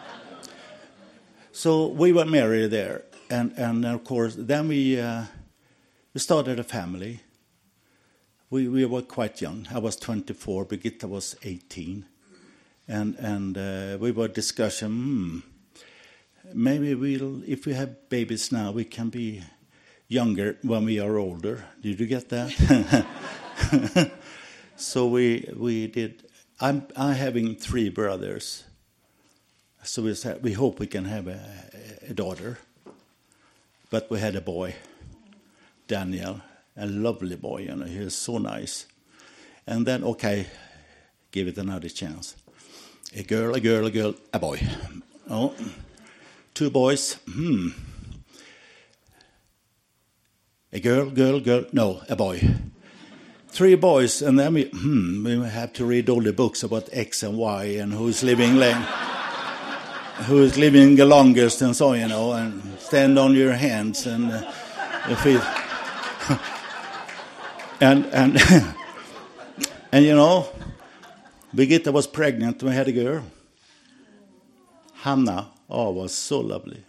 So we were married there, and of course then we started a family. We were quite young. I was 24, Birgitta was 18, and we were discussing, maybe if we have babies now, we can be younger when we are older. Did you get that? So we did. I'm having 3 brothers. So we said, we hope we can have a daughter. But we had a boy, Daniel, a lovely boy, he was so nice. And then, okay, give it another chance. A girl, a boy. Oh, 2 boys, A girl, no, a boy. 3 boys, and then we have to read all the books about X and Y and who's living the longest and so, and stand on your hands and feet. and Birgitta was pregnant when we had a girl. Hanna, was so lovely.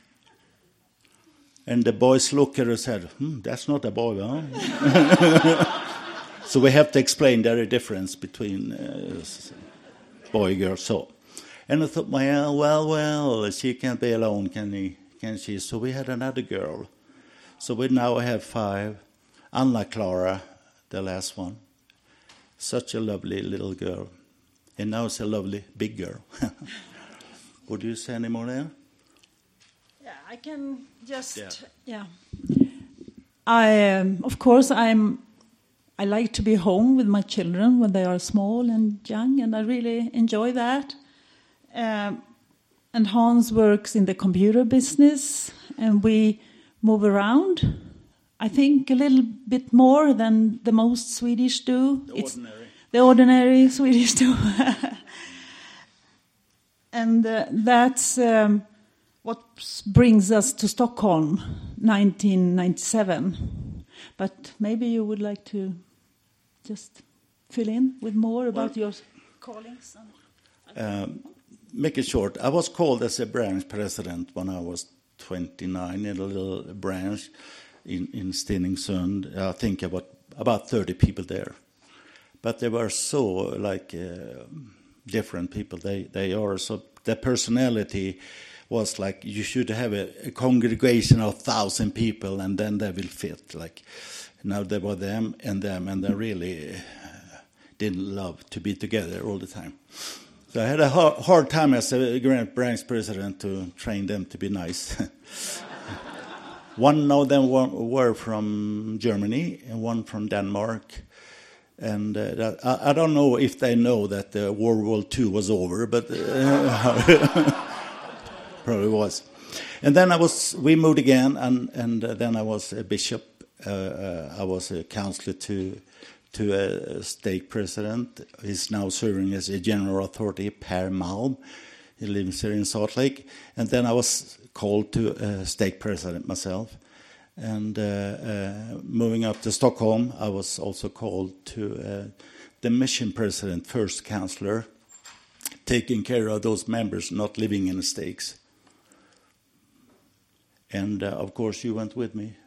And the boys looked at her and said, that's not a boy, huh? So we have to explain the difference between boy and girl. So, and I thought, well, she can't be alone, can she? So we had another girl. So we now have 5. Anna Clara, the last one. Such a lovely little girl. And now it's a lovely big girl. Would you say any more there? Yeah, I can just, Yeah. Of course, I like to be home with my children when they are small and young, and I really enjoy that. And Hans works in the computer business, and we move around. I think a little bit more than the most Swedish do. The ordinary Swedish do. And that's what brings us to Stockholm, 1997. But maybe you would like to just fill in with more about your callings. Make it short. I was called as a branch president when I was 29 in a little branch in Stenungsund. I think about 30 people there. But they were so different people. They are so. Their personality was like you should have a congregation of 1,000 people, and then they will fit. Like now there were them, and they really didn't love to be together all the time. So I had a hard time as a branch president to train them to be nice. One of them were from Germany and one from Denmark. And I don't know if they know that World War II was over, but probably was. And then we moved again, and then I was a bishop. I was a counselor to a stake president. He's now serving as a general authority, Per Malm. He lives here in Salt Lake. And then I was called to stake president myself. And moving up to Stockholm, I was also called to the mission president, first counselor, taking care of those members not living in the stakes. And, of course, you went with me.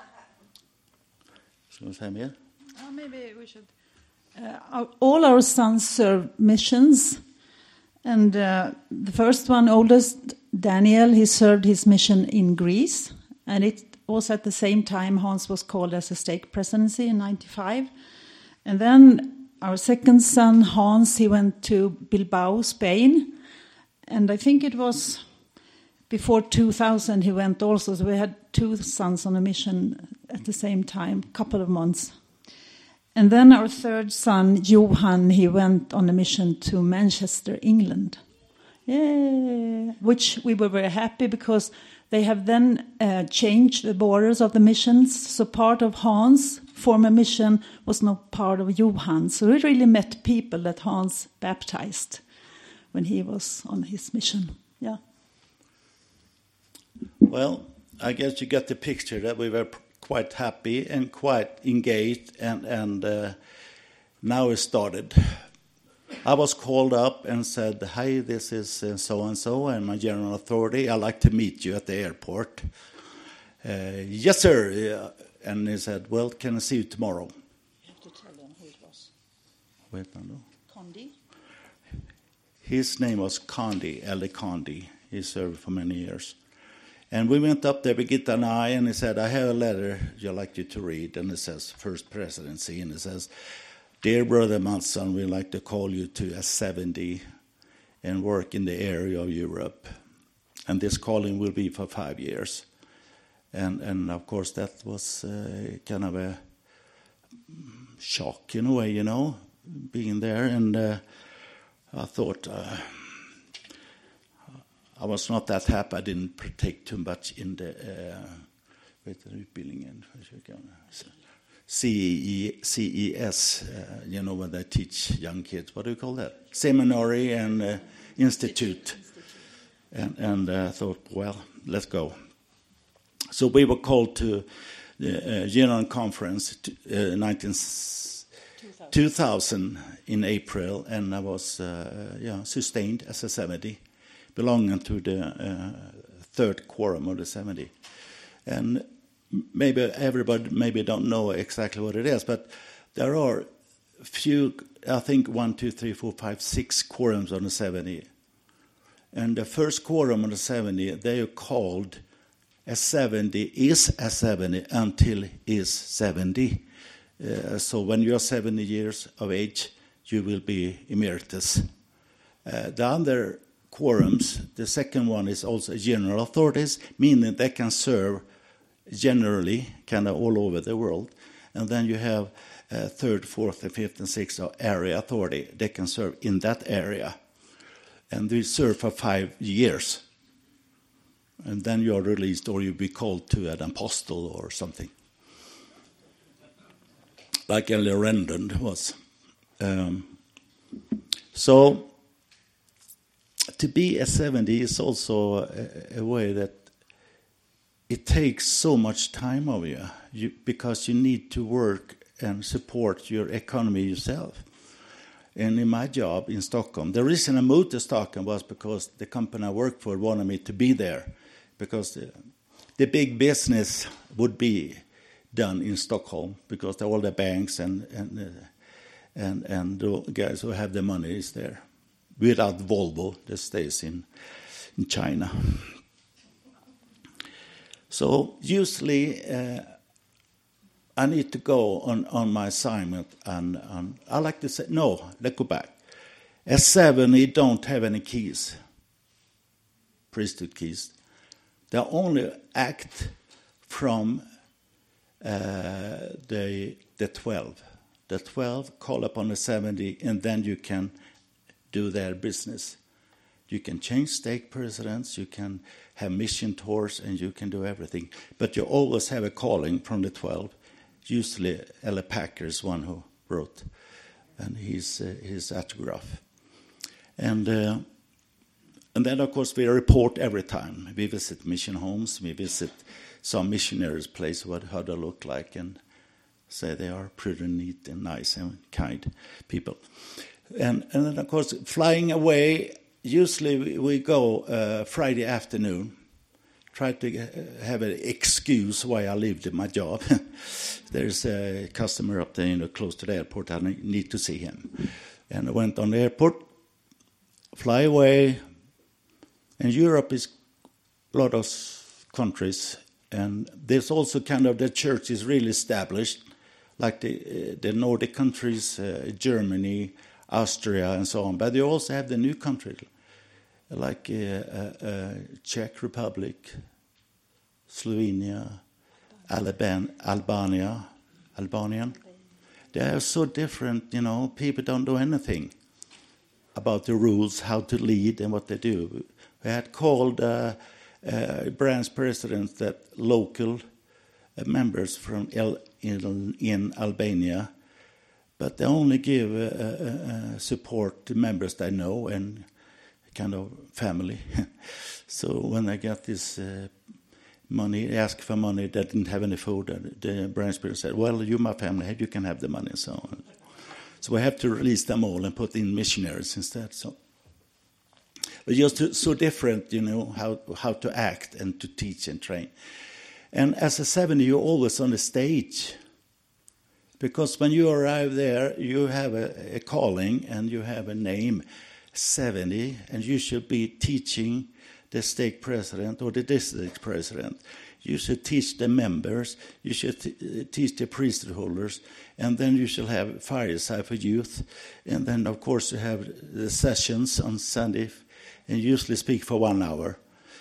Shall we say more? Maybe we should. All our sons serve missions. And the first one, oldest, Daniel, he served his mission in Greece. And it was at the same time Hans was called as a stake presidency in 1995. And then our second son, Hans, he went to Bilbao, Spain. And I think it was before 2000 he went also. So we had 2 sons on a mission at the same time, couple of months. And then our third son, Johan, he went on a mission to Manchester, England. Yeah, which we were very happy because they have then changed the borders of the missions. So part of Hans' former mission was not part of Johan. So we really met people that Hans baptized when he was on his mission. Yeah. Well, I guess you get the picture that we were quite happy and quite engaged, and now it started. I was called up and said, "Hi, this is so-and-so, and my general authority. I'd like to meet you at the airport." Yes, sir. And he said, "Well, can I see you tomorrow?" You have to tell them who it was. Wait a minute. Condi? His name was Condi, Elder Condi. He served for many years. And we went up there, Birgitta and I, and he said, "I have a letter I'd like you to read." And it says, First Presidency, and it says, "Dear Brother Mattsson, we'd like to call you to S70 and work in the area of Europe. And this calling will be for 5 years." And of course, that was kind of a shock in a way, being there. And I thought I was not that happy. I didn't partake too much in the utbildningen. CES, when they teach young kids. What do you call that? Seminary and institute. And I thought, well, let's go. So we were called to the General Conference 2000 in April, and I was sustained as a 70, belonging to the third quorum of the 70. And maybe everybody don't know exactly what it is, but there are few, I think 1, 2, 3, 4, 5, 6 quorums on the 70. And the first quorum on the 70, they are called a 70 is a 70 until is 70. So when you're 70 years of age, you will be emeritus. The other quorums, the second one is also general authorities, meaning they can serve generally kind of all over the world. And then you have third, fourth, and fifth, and sixth of area authority. They can serve in that area. And they serve for 5 years. And then you are released, or you'll be called to an apostle or something. Like Elder Rendon was. So to be a 70 is also a way that it takes so much time of you because you need to work and support your economy yourself. And in my job in Stockholm, the reason I moved to Stockholm was because the company I worked for wanted me to be there, because the big business would be done in Stockholm, because all the banks and the guys who have the money is there. Without Volvo, that stays in China. So usually I need to go on my assignment, and I like to say, no, let's go back. At 70, don't have any keys, priesthood keys. They only act from the 12. The 12 call upon the 70, and then you can do their business. You can change stake presidents, you can have mission tours, and you can do everything. But you always have a calling from the 12. Usually Ella Packer is one who wrote, and his autograph. And then, of course, we report every time. We visit mission homes, we visit some missionaries' place, how they look like, and say they are pretty neat and nice and kind people. And then, of course, flying away, usually we go Friday afternoon, try to have an excuse why I leave my job. There's a customer up there, close to the airport. I need to see him. And I went on the airport, fly away. And Europe is a lot of countries. And there's also kind of the church is really established, like the Nordic countries, Germany, Austria, and so on. But they also have the new countries, like Czech Republic, Slovenia, Albania. They are so different, people don't do anything. about the rules, how to lead and what they do. We had called branch presidents that local members from in Albania, but they only give support to members they know and kind of family. So when I got this money, asked for money, they didn't have any food, the branch president said, well, you my family, you can have the money and so on. So we have to release them all and put in missionaries instead. So, but just so different, how to act and to teach and train. And as a 70, you're always on the stage. Because when you arrive there, you have a calling and you have a name, 70, and you should be teaching the stake president or the district president. You should teach the members, you should teach the priesthood holders, and then you shall have fireside for youth. And then, of course, you have the sessions on Sunday, and you usually speak for 1 hour.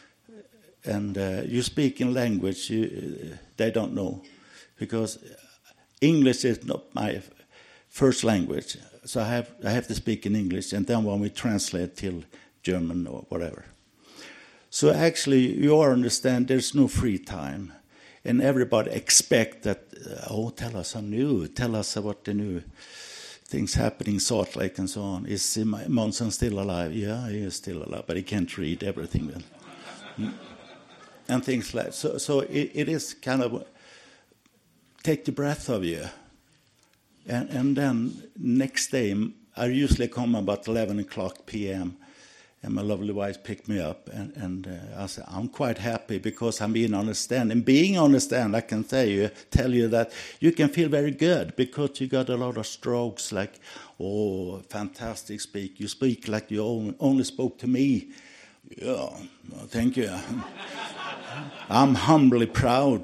And you speak in language they don't know, because English is not my first language. So I have to speak in English, and then when we translate till German or whatever. So actually, you understand there's no free time. And everybody expect that, tell us something new. Tell us about the new things happening in Salt Lake and so on. Is Monson still alive? Yeah, he is still alive, but he can't read everything then. And things like that. So it is kind of take the breath of you. And then next day, I usually come about 11 o'clock p.m., and my lovely wife picked me up, and I said, I'm quite happy because I'm being on the stand. And being on the stand, I can tell you that you can feel very good because you got a lot of strokes like, fantastic speak. You speak like you only spoke to me. Yeah, thank you. I'm humbly proud.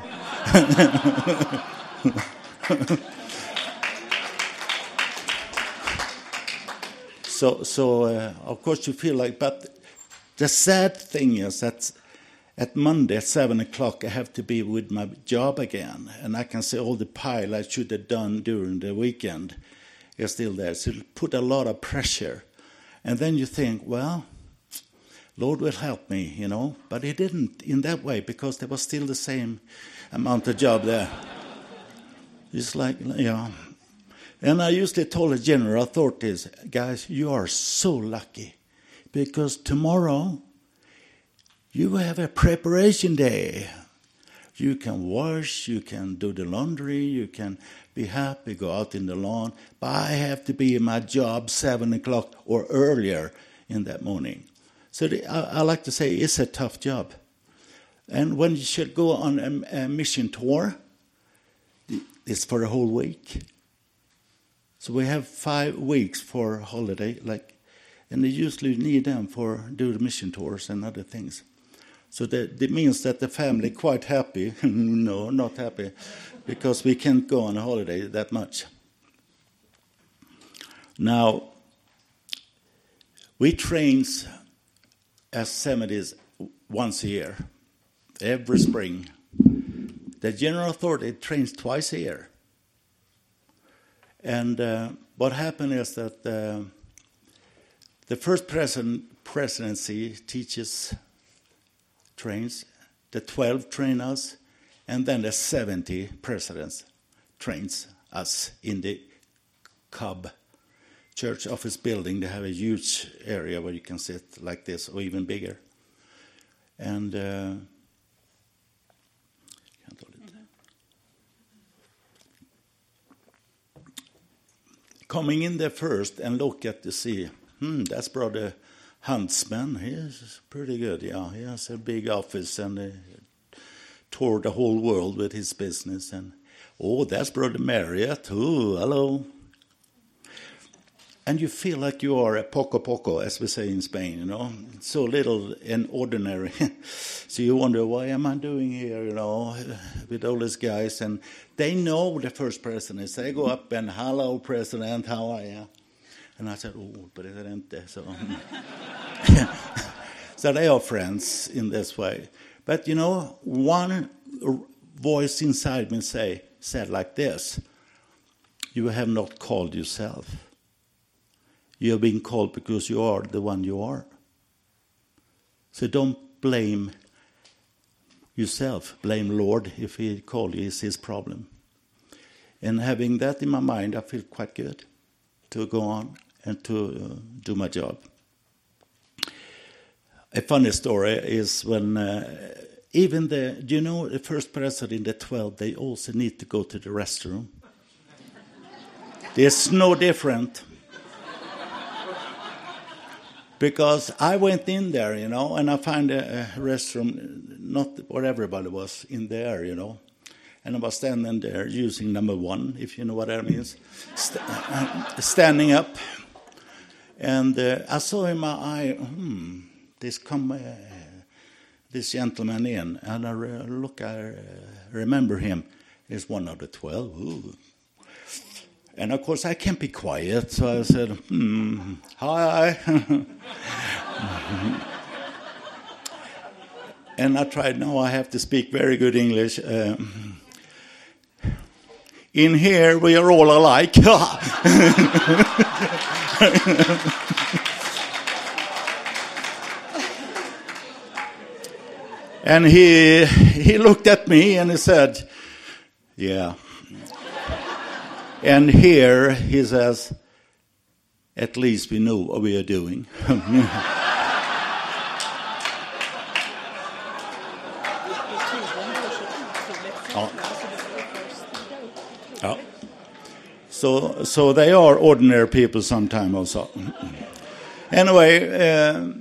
So of course you feel like, but the sad thing is that at Monday at 7 o'clock I have to be with my job again, and I can see all the pile I should have done during the weekend is still there. So it put a lot of pressure, and then you think, well, Lord will help me, but He didn't in that way because there was still the same amount of job there. It's like, And I usually told the general authorities, guys, you are so lucky because tomorrow you have a preparation day. You can wash, you can do the laundry, you can be happy, go out in the lawn. But I have to be in my job 7 o'clock or earlier in that morning. So I like to say it's a tough job. And when you should go on a mission tour, it's for a whole week. So we have 5 weeks for holiday, and they usually need them for do the mission tours and other things. So that means that the family quite happy. No, not happy, because we can't go on a holiday that much. Now, we train as 70s once a year, every spring. The general authority trains twice a year. And what happened is that the first presidency trains, the 12 train us, and then the 70 presidents trains us in the CUB church office building. They have a huge area where you can sit like this or even bigger. And coming in there first and look at the sea, that's Brother Huntsman. He's pretty good, yeah. He has a big office and toured the whole world with his business. And that's Brother Marriott. Oh, hello. And you feel like you are a poco, as we say in Spain, so little and ordinary. So you wonder, why am I doing here, with all these guys? And they know the first president. They go up and, hello, President, how are you? And I said, Presidente. So, so they are friends in this way. But, one voice inside me said like this, you have not called yourself. You have been called because you are the one you are. So don't blame yourself. Blame Lord if he called you. It's his problem. And having that in my mind, I feel quite good to go on and to do my job. A funny story is when the first president, the 12, they also need to go to the restroom. There's no different. Because I went in there, and I found a restroom, not where everybody was in there, And I was standing there using number 1, if you know what that means, standing up. And I saw in my eye, this gentleman in, and I remember him as one of the 12. Ooh. And of course I can't be quiet, so I said, hi. And I tried, now I have to speak very good English. In here we are all alike. And he looked at me and he said, yeah. And here he says, at least we know what we are doing. So they are ordinary people sometimes also. Anyway,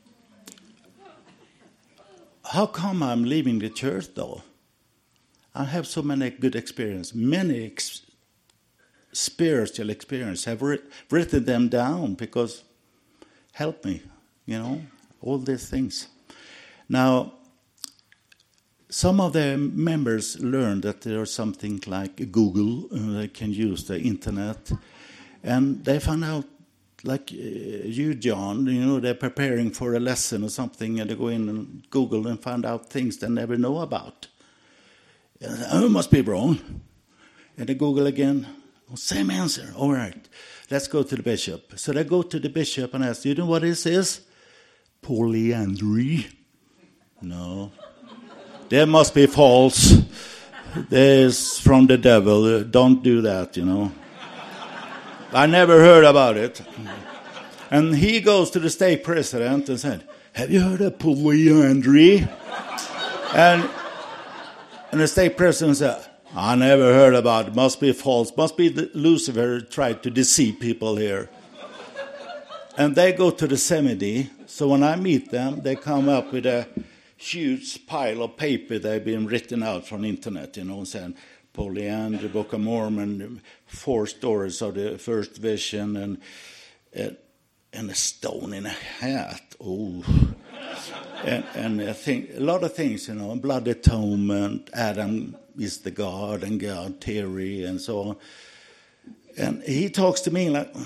how come I'm leaving the church though? I have so many good experiences, spiritual experience. I've written them down because help me, all these things. Now, some of the members learned that there's something like Google, they can use the internet, and they found out, like you, John, they're preparing for a lesson or something, and they go in and Google and find out things they never know about. It must be wrong. And they Google again. Same answer. All right. Let's go to the bishop. So they go to the bishop and ask, do you know what this is? Polyandry. No. That must be false. There's from the devil. Don't do that, I never heard about it. And he goes to the stake president and said, have you heard of polyandry? And the stake president said, I never heard about it. Must be false. Must be Lucifer tried to deceive people here. And they go to the seminary. So when I meet them, they come up with a huge pile of paper they've been written out from the internet, saying Polyandry, Book of Mormon, 4 stories of the first vision, and a stone in a hat. Oh. And I think a lot of things, blood atonement, Adam is the God, and God theory, and so on. And he talks to me like,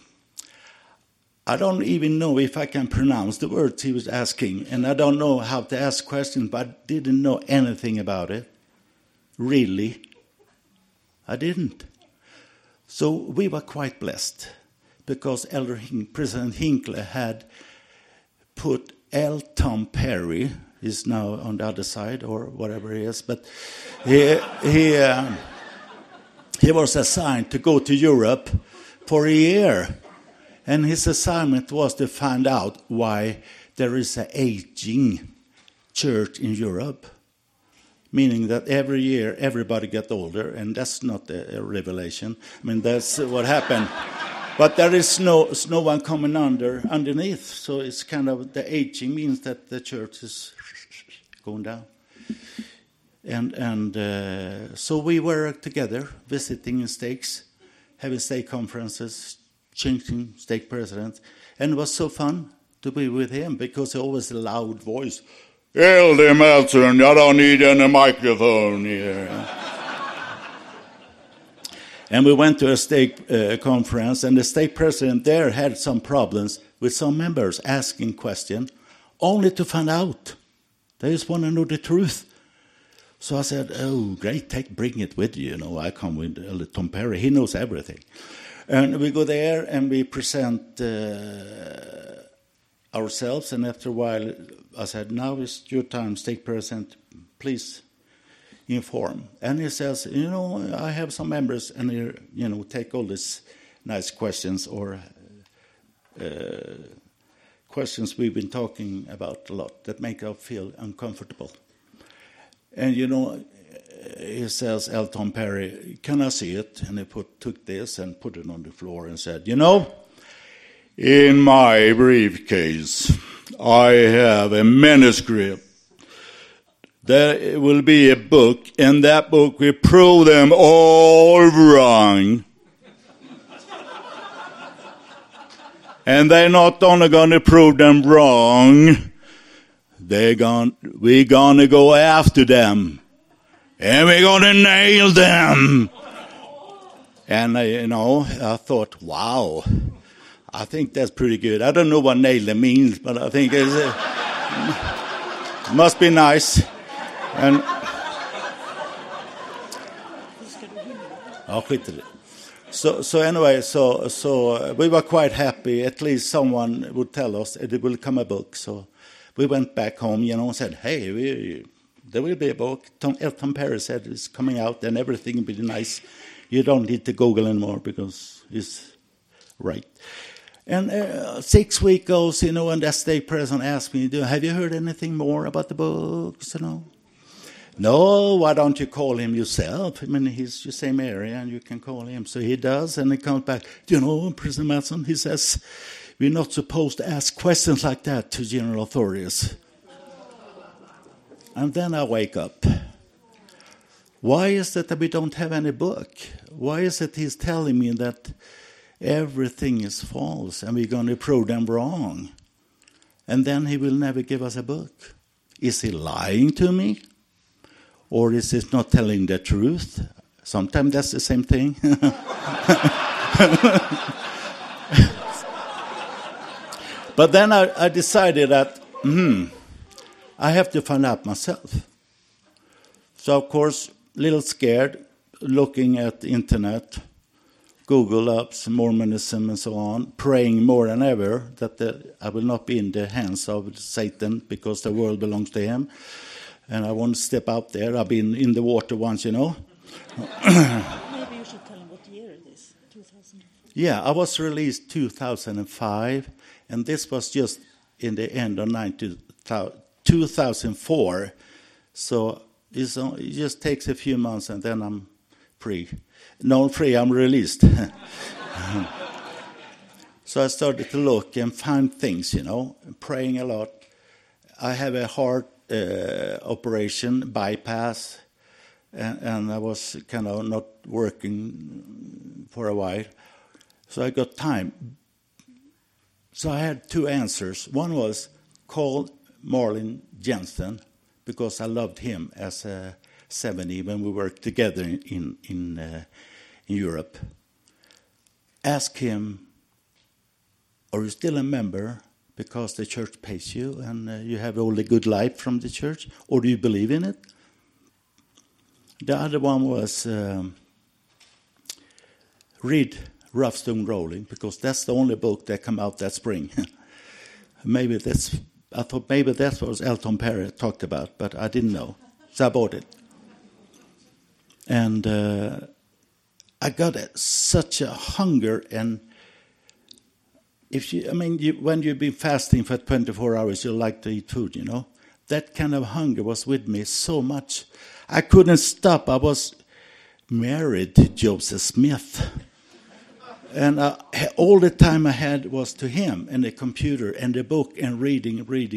I don't even know if I can pronounce the words he was asking, and I don't know how to ask questions, but I didn't know anything about it. Really. I didn't. So we were quite blessed, because President Hinckley had put L. Tom Perry, he's now on the other side or whatever he is, but he was assigned to go to Europe for a year, and his assignment was to find out why there is an aging church in Europe, meaning that every year everybody gets older, and that's not a revelation. I mean, that's what happened. But there is no one coming underneath, so it's kind of the aging means that the church is going down. And so we were together visiting in stakes, having stake conferences, changing stake presidents, and it was so fun to be with him because he always a loud voice. Elder Melton, I don't need any microphone here. And we went to a stake conference, and the stake president there had some problems with some members asking questions, only to find out. They just want to know the truth. So I said, oh, great, bring it with you. I come with Tom Perry. He knows everything. And we go there and we present ourselves. And after a while, I said, now is your time, stake president, please inform. And he says, I have some members, and take all these nice questions or questions we've been talking about a lot that make us feel uncomfortable. And he says, Elton Perry, can I see it? And he took this and put it on the floor and said, in my briefcase, I have a manuscript. There will be a book, and that book will prove them all wrong. And they're not only going to prove them wrong, we're going to go after them. And we're going to nail them. And, I thought, wow, I think that's pretty good. I don't know what nail them means, but I think it must be nice. And skit i det. So anyway, so we were quite happy. At least someone would tell us it will come a book. So we went back home, and said, hey, there will be a book. Elton Perry said it's coming out and everything will be nice. You don't need to Google anymore because it's right. And 6 weeks goes, and the stake president asked me, have you heard anything more about the books, No, why don't you call him yourself? I mean, he's the same area, and you can call him. So he does, and he comes back. President Madsen, he says, we're not supposed to ask questions like that to general authorities. And then I wake up. Why is it that we don't have any book? Why is it he's telling me that everything is false and we're going to prove them wrong? And then he will never give us a book. Is he lying to me? Or is he not telling the truth? Sometimes that's the same thing. But then I decided that, I have to find out myself. So, of course, a little scared, looking at the internet, Google Apps, Mormonism, and so on, praying more than ever that I will not be in the hands of Satan because the world belongs to him. And I won't step out there. I've been in the water once, Maybe you should tell him what year it is, 2004. Yeah, I was released 2005, and this was just in the end of 2004. So it just takes a few months, and then I'm free. No, free, I'm released. So I started to look and find things, praying a lot. I have a heart operation, bypass, and I was kind of not working for a while. So I got time. So I had two answers. One was call Marlin Jensen, because I loved him as a 70 when we worked together in Europe. Ask him, are you still a member because the church pays you and you have all the good life from the church, or do you believe in it? The other one was read Rough Stone Rolling, because that's the only book that came out that spring. I thought maybe that's what Elton Perry talked about, but I didn't know. So I bought it. And I got such a hunger, and when you've been fasting for 24 hours, you like to eat food, That kind of hunger was with me so much. I couldn't stop. I was married to Joseph Smith. And all the time I had was to him and the computer and the book and reading.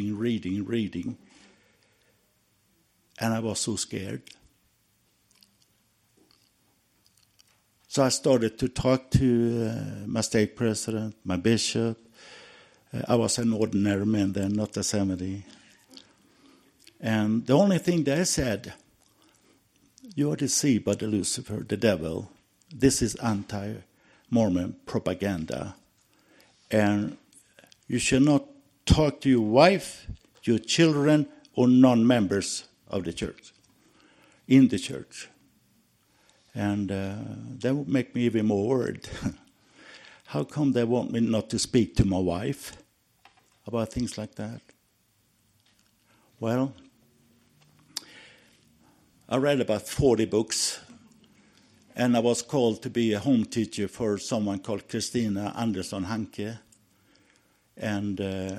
And I was so scared. So I started to talk to my stake president, my bishop. I was an ordinary man then, not a 70. And the only thing they said, you are deceived by the Lucifer, the devil. This is anti-Mormon propaganda. And you should not talk to your wife, your children, or non-members of the church, in the church. And that would make me even more worried. how come they want me not to speak to my wife about things like that? Well, I read about 40 books, and I was called to be a home teacher for someone called Kristina Andersson Hanke. And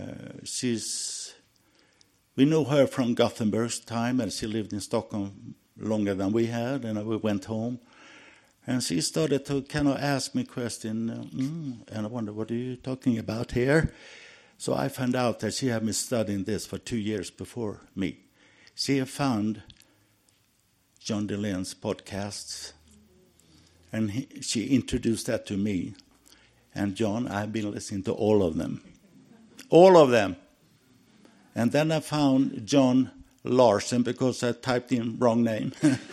we know her from Gothenburg's time, and she lived in Stockholm longer than we had, and we went home. And she started to kind of ask me question, and I wonder, what are you talking about here? So I found out that she had been studying this for 2 years before me. She had found John Delene's podcasts, and she introduced that to me. And John, I've been listening to all of them. All of them. And then I found John Larson, because I typed in wrong name.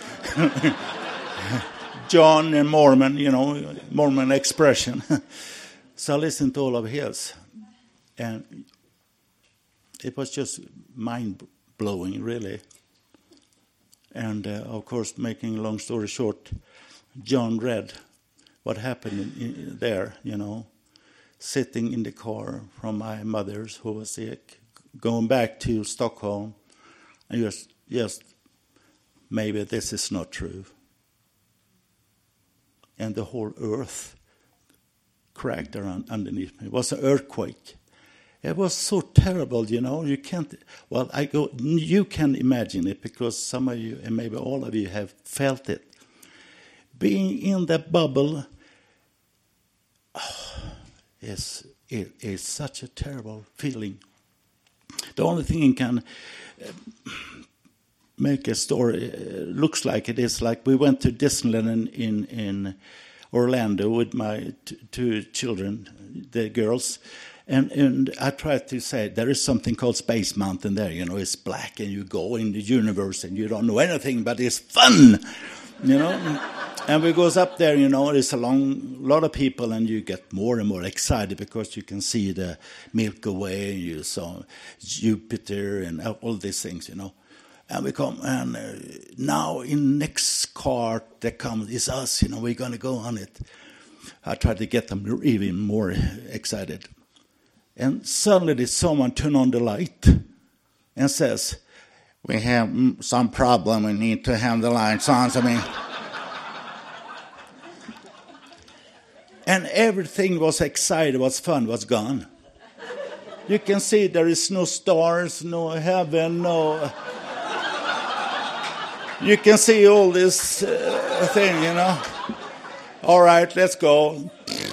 John and Mormon, Mormon expression. So I listened to all of his. And it was just mind-blowing, really. And, of course, making a long story short, John read what happened there, sitting in the car from my mother's, who was sick, going back to Stockholm, and just maybe this is not true. And the whole earth cracked around underneath me. It was an earthquake. It was so terrible, you can't, you can imagine it, because some of you, and maybe all of you, have felt it. Being in that bubble is such a terrible feeling. The only thing you can make a story looks like it is like we went to Disneyland in Orlando with my two children, the girls, and I tried to say there is something called Space Mountain there. It's black and you go in the universe and you don't know anything, but it's fun, And we goes up there, there's a lot of people, and you get more and more excited because you can see the Milky Way, and you saw Jupiter and all these things, And we come, and now in next car that comes is us, we're going to go on it. I tried to get them even more excited. And suddenly did someone turn on the light and says, "We have some problem, we need to have the lights on." And everything was excited, was fun, was gone. You can see there is no stars, no heaven, no... You can see all this thing, All right, let's go.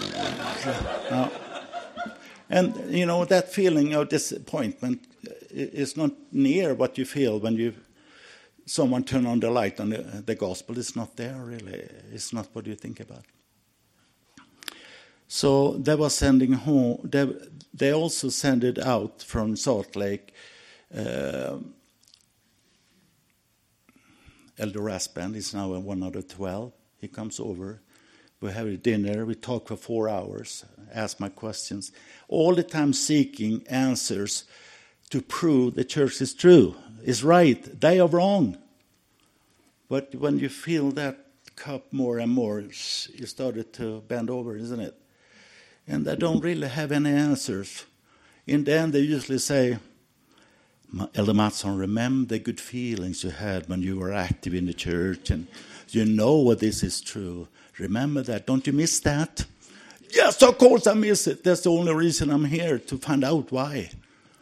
And, that feeling of disappointment is not near what you feel when someone turn on the light on the gospel. It's not there, really. It's not what you think about. So they were sending home. They also sent it out from Salt Lake. Elder Rasband is now one out of 12. He comes over. We have a dinner. We talk for 4 hours. Ask my questions. All the time seeking answers to prove the church is true, is right. They are wrong. But when you feel that cup more and more, you started to bend over, isn't it? And they don't really have any answers. In the end, they usually say, "Elder Mattsson, remember the good feelings you had when you were active in the church, and you know what this is true. Remember that. Don't you miss that?" "Yes, of course I miss it. That's the only reason I'm here, to find out why."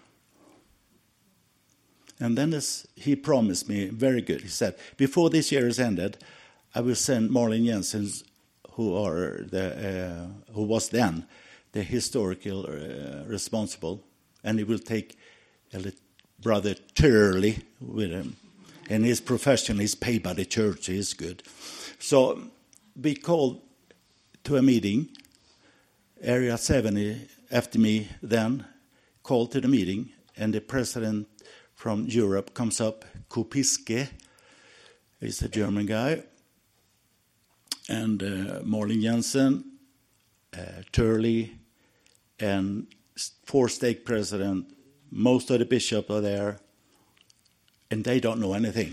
And then he promised me, very good, he said, "Before this year is ended, I will send Marlene Jensen, who was then the historical responsible, and he will take Brother Turley with him. And he's professional, he's paid by the church, he's good." So we called to a meeting. Area 70, after me, then called to the meeting, and the president from Europe comes up, Kopiske, he's a German guy, and Marlene Jensen, Turley, and 4 stake president. Most of the bishops are there, and they don't know anything.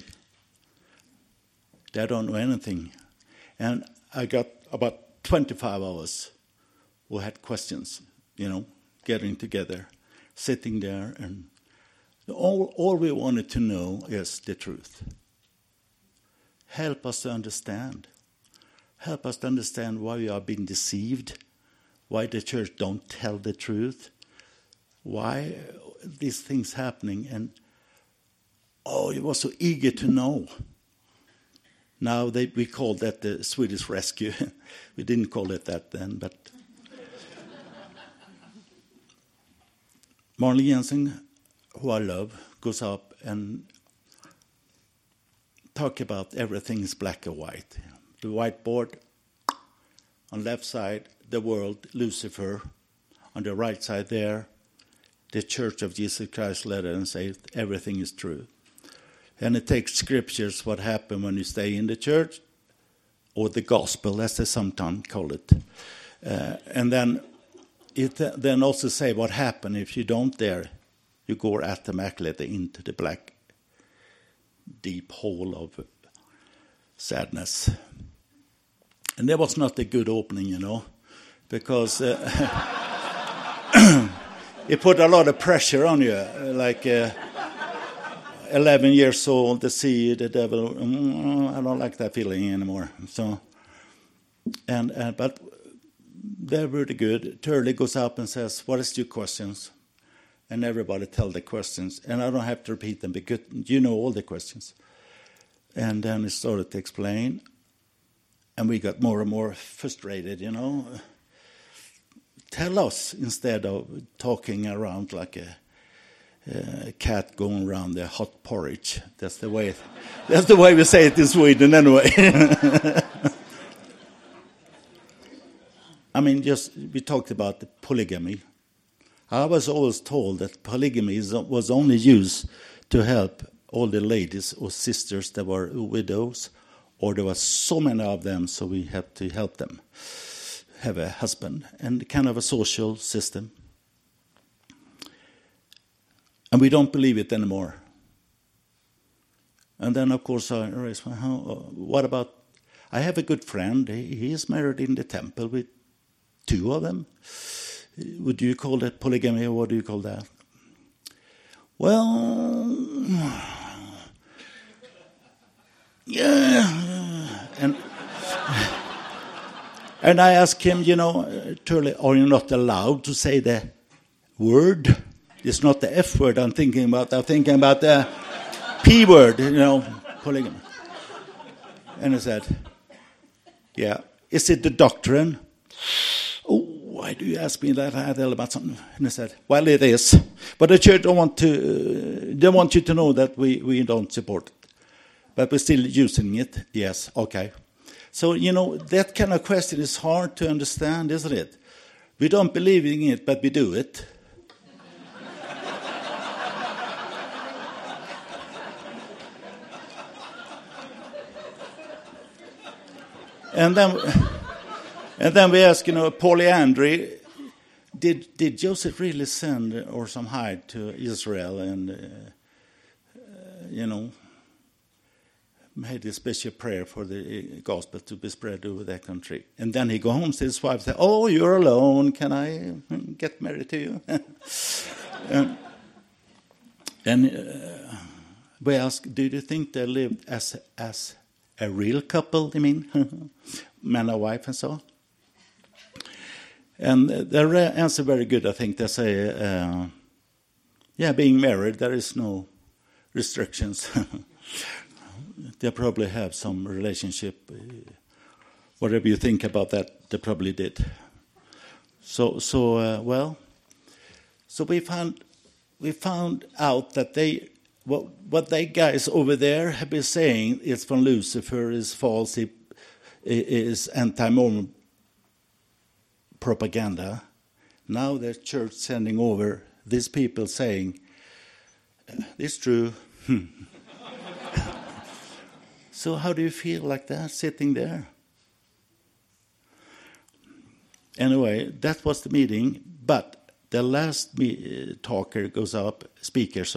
They don't know anything. And I got about 25 hours who had questions, getting together, sitting there, and all we wanted to know is the truth. Help us to understand. Help us to understand why we are being deceived, why the church don't tell the truth, why these things happening. And he was so eager to know. Now we called that the Swedish Rescue. We didn't call it that then, but Marlene Jensen, who I love, goes up and talk about everything is black and white. The whiteboard, on the left side, the world, Lucifer. On the right side there, the Church of Jesus Christ letter and say everything is true. And it takes scriptures, what happened when you stay in the church, or the gospel, as they sometimes call it. And then it then also say what happened if you don't dare. You go automatically into the black, deep hole of sadness. And that was not a good opening, because it put a lot of pressure on you, like 11 years old, the sea, the devil. I don't like that feeling anymore. So, but they're really good. Turley goes up and says, "What is your questions?" And everybody tell the questions, and I don't have to repeat them because you know all the questions. And then he started to explain, and we got more and more frustrated. Tell us instead of talking around like a cat going around the hot porridge. That's the way we say it in Sweden anyway. I mean, we talked about the polygamy. I was always told that polygamy was only used to help all the ladies or sisters that were widows, or there were so many of them, so we had to help them have a husband, and kind of a social system. And we don't believe it anymore. And then, of course, I raised my hand. What about, I have a good friend. He is married in the temple with 2 of them. Would you call that polygamy, or what do you call that? Well, yeah. And I asked him, Turley, are you not allowed to say the word? It's not the F word I'm thinking about. I'm thinking about the P word, polygamy. And he said, yeah. Is it the doctrine? Oh, why do you ask me that? I tell about something. And he said, well, it is. But the church don't want you to know that we don't support it. But we're still using it. Yes, okay. So, that kind of question is hard to understand, isn't it? We don't believe in it, but we do it. And then we ask, polyandry, did Joseph really send or some hide to Israel and, made a special prayer for the gospel to be spread over that country? And then he goes home to his wife and says, oh, you're alone. Can I get married to you? and we ask, do you think they lived as a real couple, man and wife and so on? And their answer very good, I think. They say, being married, there is no restrictions. They probably have some relationship. Whatever you think about that, they probably did. So we found out that what they guys over there have been saying is from Lucifer, is false, is anti-Mormon propaganda. Now the church sending over these people saying, it's true. So how do you feel like that, sitting there? Anyway, that was the meeting, but the last speaker,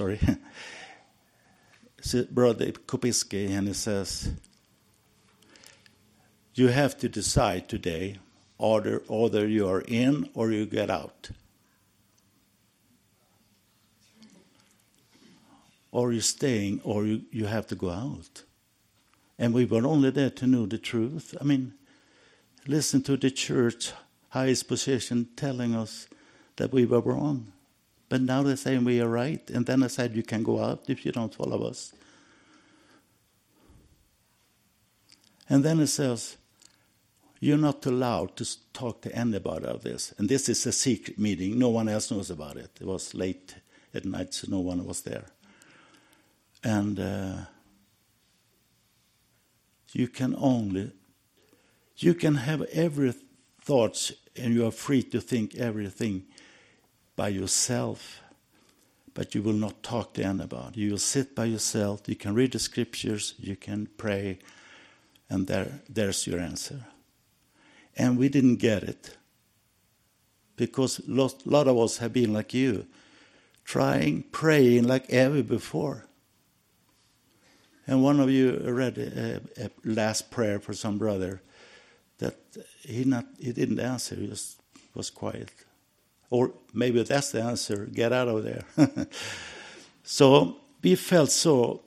Brother Kopiski, and he says, you have to decide today either you are in or you get out. Or you're staying or you have to go out. And we were only there to know the truth. I mean, listen to the church, highest position, telling us that we were wrong. But now they're saying we are right. And then I said, you can go out if you don't follow us. And then it says, you're not allowed to talk to anybody about this. And this is a secret meeting. No one else knows about it. It was late at night, so no one was there. And you can have every thoughts, and you are free to think everything by yourself, but you will not talk to anybody. You will sit by yourself. You can read the scriptures. You can pray, and there's your answer. And we didn't get it because a lot of us have been like you, praying like ever before. And one of you read a last prayer for some brother that he didn't answer. He just was quiet. Or maybe that's the answer. Get out of there. So we felt so.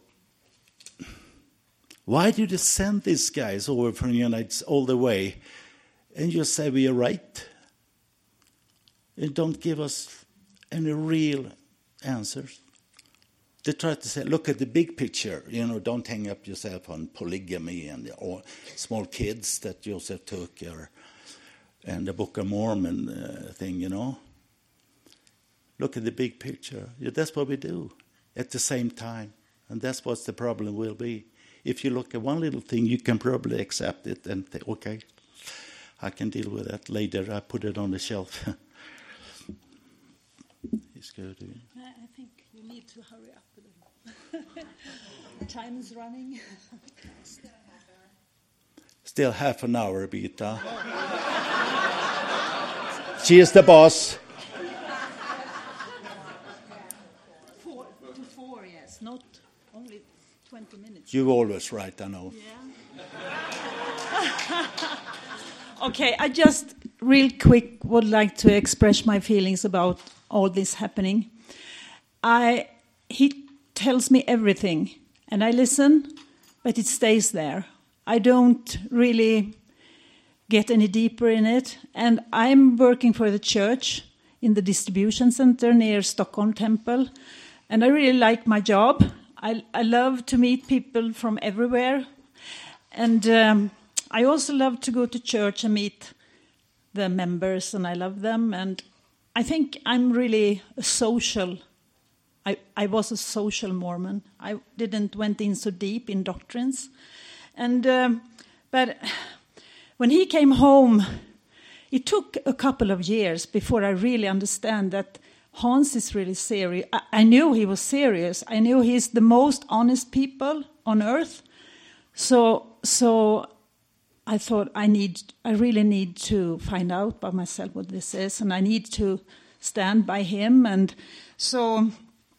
Why did you send these guys over from the United States all the way? And you say we are right. And don't give us any real answers. They try to say, look at the big picture. Don't hang up yourself on polygamy and or small kids that Joseph took, and the Book of Mormon thing, Look at the big picture. That's what we do at the same time. And that's what the problem will be. If you look at one little thing, you can probably accept it and think, okay, I can deal with that later. I put it on the shelf. It's good. I think you need to hurry up a little. Time is running. Still half an hour, Bita. She is the boss. 4 to 4, yes. Not only 20 minutes. You're always right, I know. Yeah. Okay, I just real quick would like to express my feelings about all this happening. He tells me everything, and I listen, but it stays there. I don't really get any deeper in it. And I'm working for the church in the distribution center near Stockholm Temple, and I really like my job. I love to meet people from everywhere, and I also love to go to church and meet the members, and I love them. And I think I'm really a social. I was a social Mormon. I didn't went in so deep in doctrines, and but when he came home, it took a couple of years before I really understand that Hans is really serious. I knew he was serious. I knew he's the most honest people on earth. So I thought I really need to find out by myself what this is, and I need to stand by him. And so,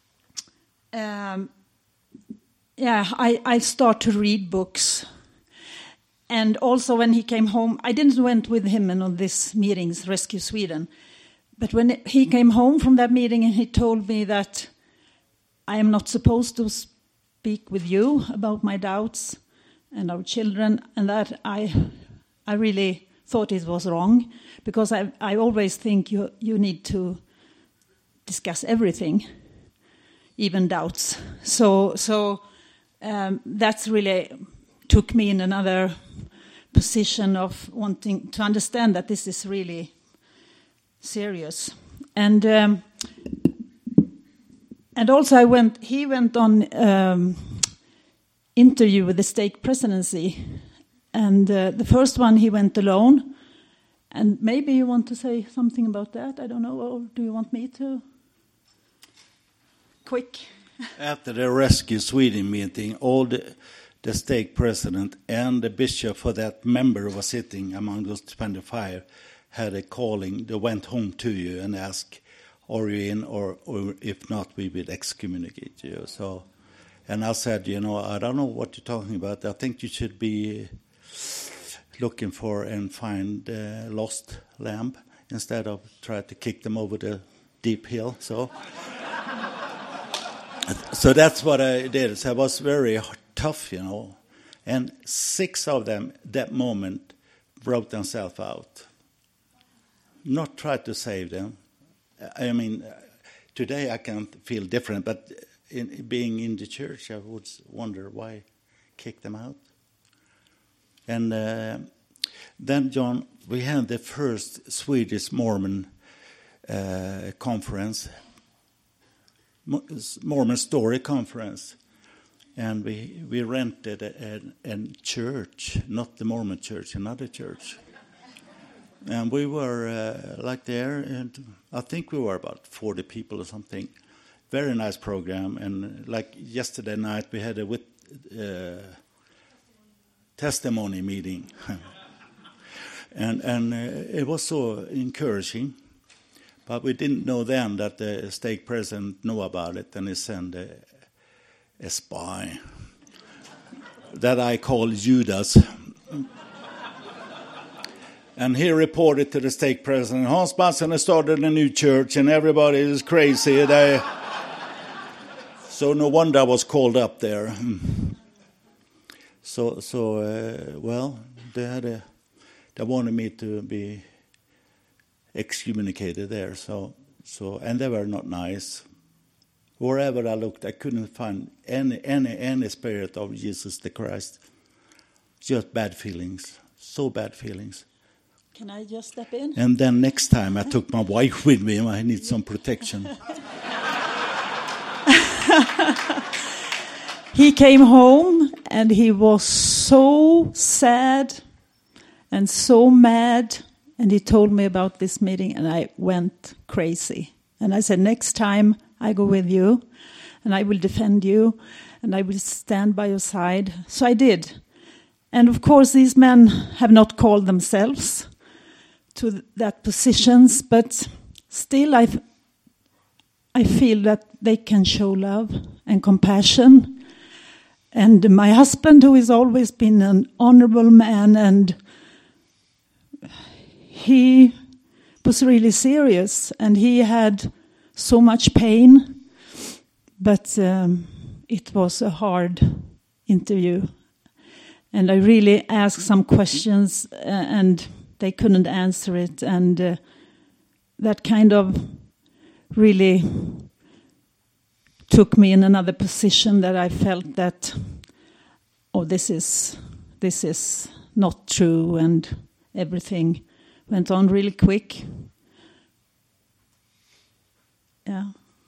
I start to read books. And also when he came home, I didn't went with him in on these meetings, Rescue Sweden. But when he came home from that meeting and he told me that I am not supposed to speak with you about my doubts and our children, and that I really thought it was wrong, because I always think you need to discuss everything, even doubts. So that's really took me in another position of wanting to understand that this is really serious. And also he went on interview with the stake presidency, and the first one he went alone. And maybe you want to say something about that? I don't know. Or do you want me to? Quick. After the Rescue Sweden meeting, all the stake president and the bishop for that member was sitting among those 25 had a calling. They went home to you and asked, are you in, or if not, we will excommunicate you. So, and I said, I don't know what you're talking about. I think you should be looking for and find lost lamb instead of try to kick them over the deep hill. So that's what I did. So I was very tough, And 6 of them, that moment, wrote themselves out. Not try to save them. I mean, today I can feel different, but being in the church, I would wonder why kick them out. And then, John, we had the first Swedish Mormon conference, Mormon Story Conference. And we rented a church, not the Mormon church, another church. And we were there, and I think we were about 40 people or something. Very nice program. And like yesterday night, we had a testimony meeting. and it was so encouraging. But we didn't know then that the stake president knew about it, and he sent a spy that I call Judas. And he reported to the stake president, Hans Mattsson has started a new church and everybody is crazy. So no wonder I was called up there. Well, they wanted me to be excommunicated there. And they were not nice. Wherever I looked, I couldn't find any spirit of Jesus the Christ. Just bad feelings, so bad feelings. Can I just step in? And then next time I took my wife with me. I need some protection. He came home and he was so sad and so mad. And he told me about this meeting and I went crazy. And I said, next time I go with you and I will defend you and I will stand by your side. So I did. And of course, these men have not called themselves to that positions, but still I feel that they can show love and compassion. And my husband, who has always been an honorable man, and he was really serious, and he had so much pain, but it was a hard interview. And I really asked some questions, and they couldn't answer it, and that kind of really took me in another position that I felt that, this is not true, and everything went on really quick. Yeah.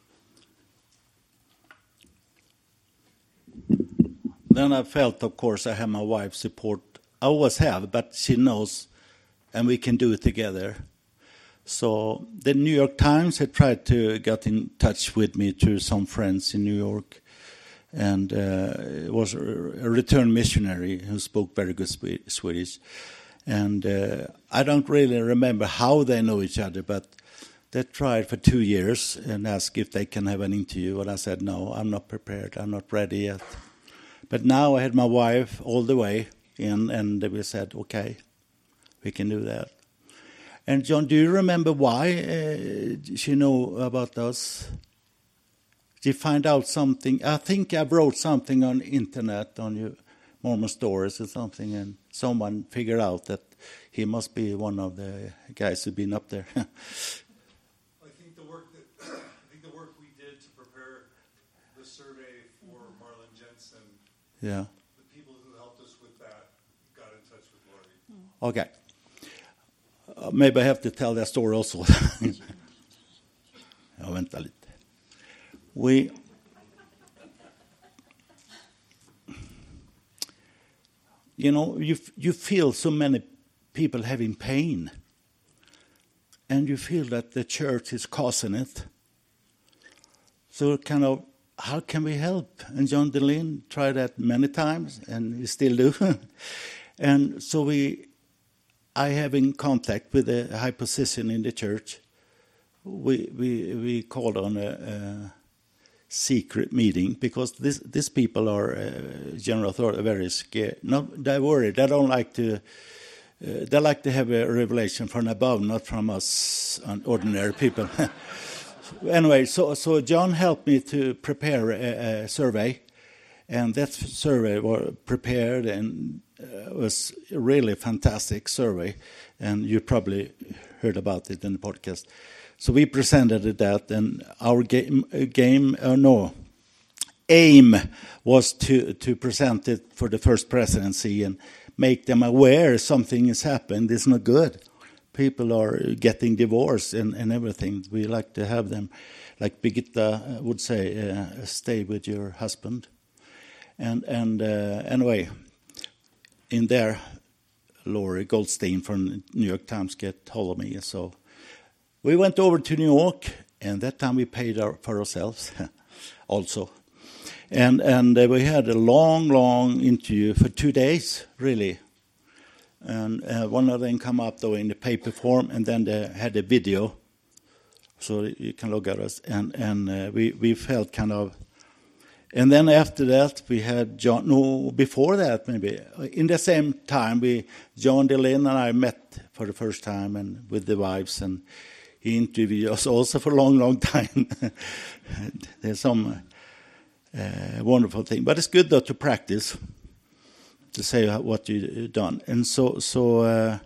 Then I felt, of course, I have my wife's support. I always have, but she knows, and we can do it together. So the New York Times had tried to get in touch with me through some friends in New York, and it was a returned missionary who spoke very good Swedish. And I don't really remember how they know each other, but they tried for 2 years and asked if they can have an interview. And I said, no, I'm not prepared. I'm not ready yet. But now I had my wife all the way in, and we said, okay, we can do that. And John, do you remember why she knew about us? Did you find out something? I think I wrote something on the internet on your Mormon Stories or something, and someone figured out that he must be one of the guys who've been up there. I think the work we did to prepare the survey for Marlon Jensen. Yeah. The people who helped us with that got in touch with Lori. Okay. Maybe I have to tell that story also. Jag väntar lite. You feel so many people having pain, and you feel that the church is causing it. So kind of, how can we help? And John DeLynn tried that many times, and he still do. And so I have in contact with a high position in the church. We called on a secret meeting because these people are general authority, very scared. No, they're worried. They don't like to they like to have a revelation from above, not from us ordinary people. Anyway, so John helped me to prepare a survey, and that survey was prepared and was a really fantastic survey, and you probably heard about it in the podcast. So we presented that, and our aim was to present it for the first presidency and make them aware something has happened. It's not good. People are getting divorced and everything. We like to have them, like Birgitta would say, stay with your husband. And anyway, in there, Laurie Goldstein from New York Times get hold of me. So we went over to New York, and that time we paid for ourselves also. And we had a long interview for 2 days, really. And one of them come up, though, in the paper form, and then they had a video, so you can look at us. And we felt kind of... And then after that, we had John... No, before that, maybe. In the same time, John DeLynn and I met for the first time and with the wives, and he interviewed us also for a long time. There's some wonderful thing. But it's good, though, to practice, to say what you've done. And so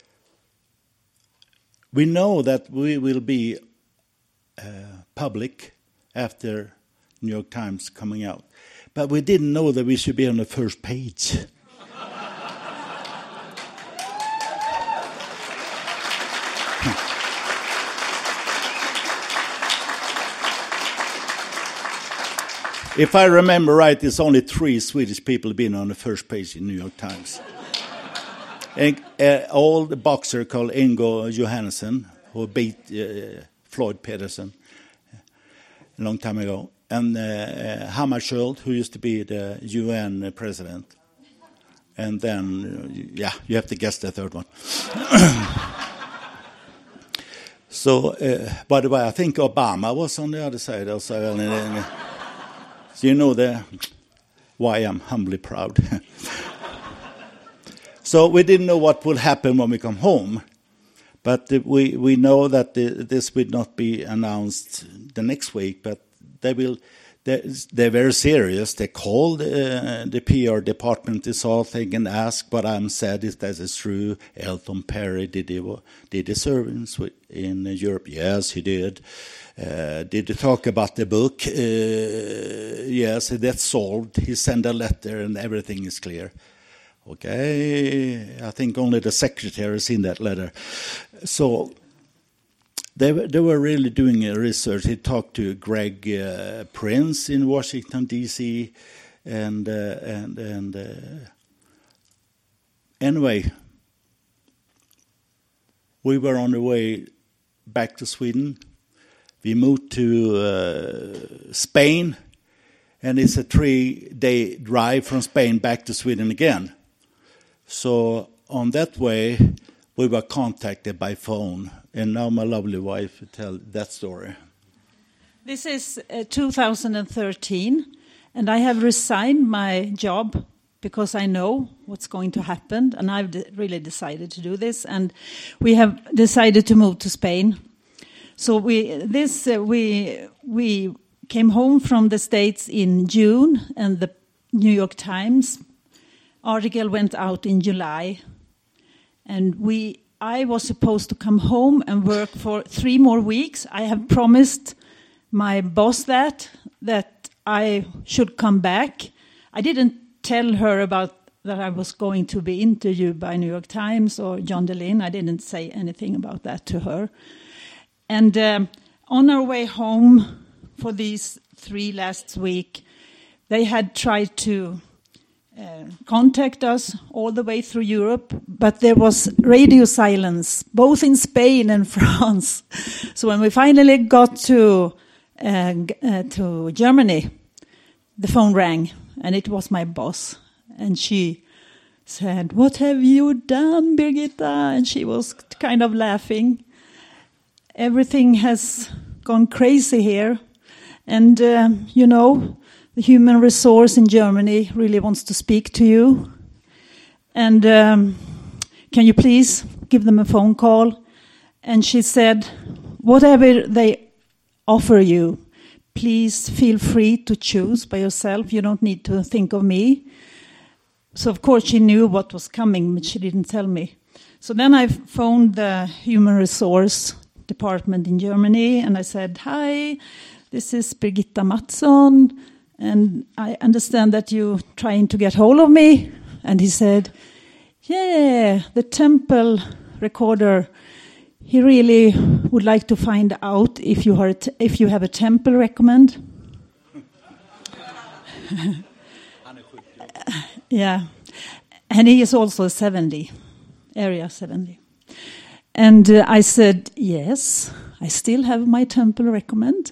we know that we will be public after New York Times coming out. But we didn't know that we should be on the first page. If I remember right, it's only 3 Swedish people been on the first page in New York Times. An old boxer called Ingo Johansson, who beat Floyd Patterson a long time ago, and Hammarskjöld, who used to be the UN president. And then, you have to guess the third one. So, by the way, I think Obama was on the other side also. So you know why I'm humbly proud. So we didn't know what will happen when we come home, but we know that this will not be announced the next week. But they're very serious. They called the PR department this whole thing and asked what I'm said if that is true. Elton Perry, did he serve in Europe? Yes, he did. Did he talk about the book? Yes, that's solved. He sent a letter and everything is clear. Okay, I think only the secretary has seen that letter. So they were really doing a research. He talked to Greg Prince in Washington, D.C. And anyway, we were on the way back to Sweden. We moved to Spain, and it's a 3-day drive from Spain back to Sweden again. So on that way, we were contacted by phone, and now my lovely wife will tell that story. This is 2013, and I have resigned my job because I know what's going to happen, and I've really decided to do this, and we have decided to move to Spain. So we came home from the States in June, and the New York Times article went out in July. And I was supposed to come home and work for 3 more weeks. I have promised my boss that I should come back. I didn't tell her about that I was going to be interviewed by New York Times or John DeLynn. I didn't say anything about that to her. And on our way home for these 3 last week, they had tried to contact us all the way through Europe, but there was radio silence, both in Spain and France. So when we finally got to Germany, the phone rang, and it was my boss. And she said, "What have you done, Birgitta?" And she was kind of laughing. Everything has gone crazy here. And, the human resource in Germany really wants to speak to you. And can you please give them a phone call? And she said, whatever they offer you, please feel free to choose by yourself. You don't need to think of me. So, of course, she knew what was coming, but she didn't tell me. So then I phoned the Human Resource Department in Germany, and I said, hi, this is Birgitta Mattsson, and I understand that you're trying to get hold of me. And he said, yeah, the temple recorder, he really would like to find out if you have a temple recommend. Yeah, and he is also 70, area 70. And I said, yes, I still have my temple recommend.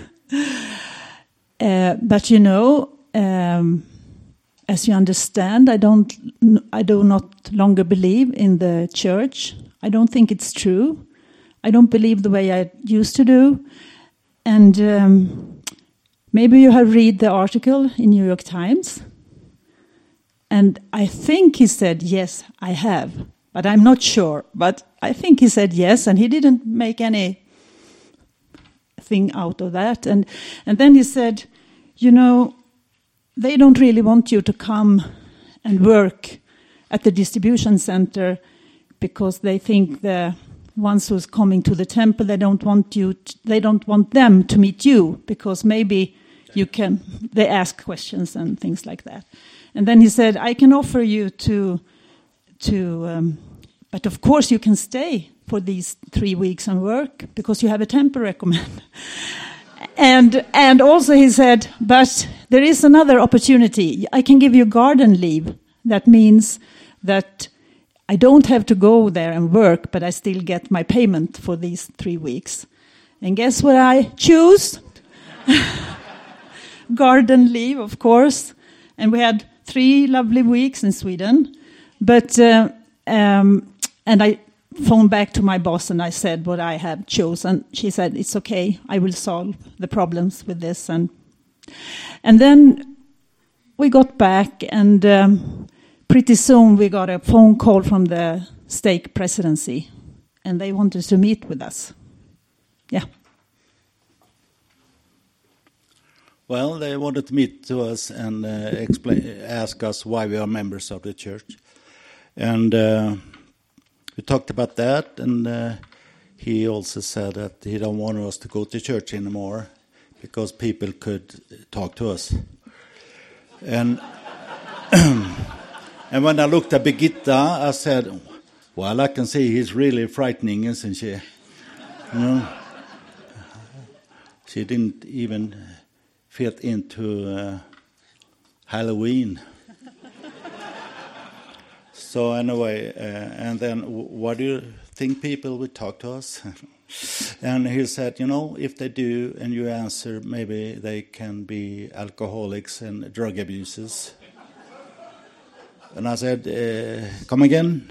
But you know, as you understand, I do not longer believe in the church. I don't think it's true. I don't believe the way I used to do. And maybe you have read the article in New York Times. And I think he said, yes, I have. But I'm not sure. But I think he said yes, and he didn't make any thing out of that. And then he said, you know, they don't really want you to come and work at the distribution center because they think the ones who's coming to the temple, they don't want them to meet you because maybe they ask questions and things like that. And then he said, I can offer you but of course you can stay for these 3 weeks and work because you have a temple recommend. And also he said, but there is another opportunity. I can give you garden leave. That means that I don't have to go there and work, but I still get my payment for these 3 weeks. And guess what I choose? Garden leave, of course. And we had 3 lovely weeks in Sweden. But and I phoned back to my boss and I said what I have chosen. She said, it's okay, I will solve the problems with this. And then we got back, and pretty soon we got a phone call from the stake presidency, and they wanted to meet with us. Yeah. Well, they wanted to meet to us and ask us why we are members of the church. And we talked about that, and he also said that he don't want us to go to church anymore because people could talk to us. And and when I looked at Birgitta, I said, well, I can see he's really frightening, isn't she? You know? She didn't even fit into Halloween. So anyway, and then what do you think people would talk to us? And he said, you know, if they do and you answer, maybe they can be alcoholics and drug abusers. And I said, come again?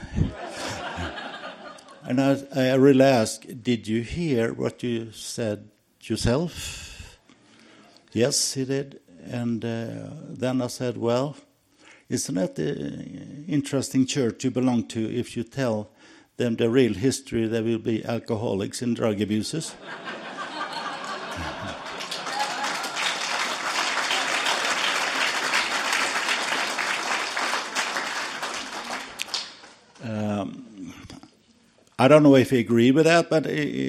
And I really asked, did you hear what you said yourself? Yes, he did. And then I said, well, isn't that the interesting church you belong to? If you tell them the real history, they will be alcoholics and drug abusers. I don't know if he agreed with that, but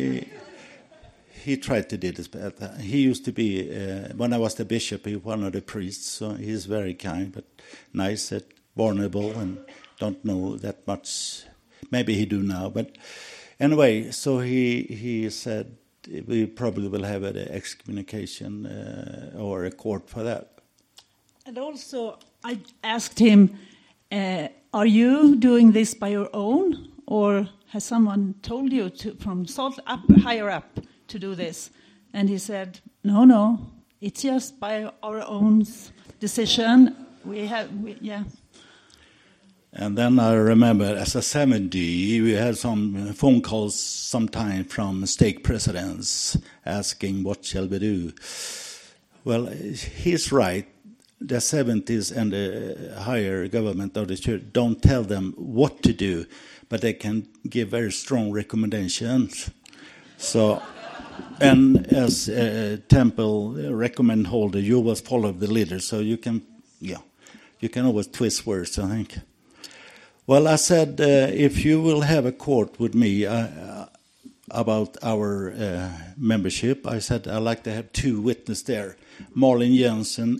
he tried to do this. He used to be, when I was the bishop, he was one of the priests, so he's very kind, but nice and vulnerable and don't know that much. Maybe he do now, but anyway, so he said we probably will have an excommunication or a court for that. And also, I asked him, are you doing this by your own, or has someone told you from higher up to do this? And he said, no, it's just by our own decision. Yeah. And then I remember, as a 70, we had some phone calls sometime from stake presidents asking, what shall we do? Well, he's right. the 70s and the higher government of the church don't tell them what to do, but they can give very strong recommendations. So, and as a temple recommend holder, you always follow the leader, so you can always twist words, I think. Well, I said, if you will have a court with me about our membership, I said I'd like to have 2 witnesses there, Marlin Jensen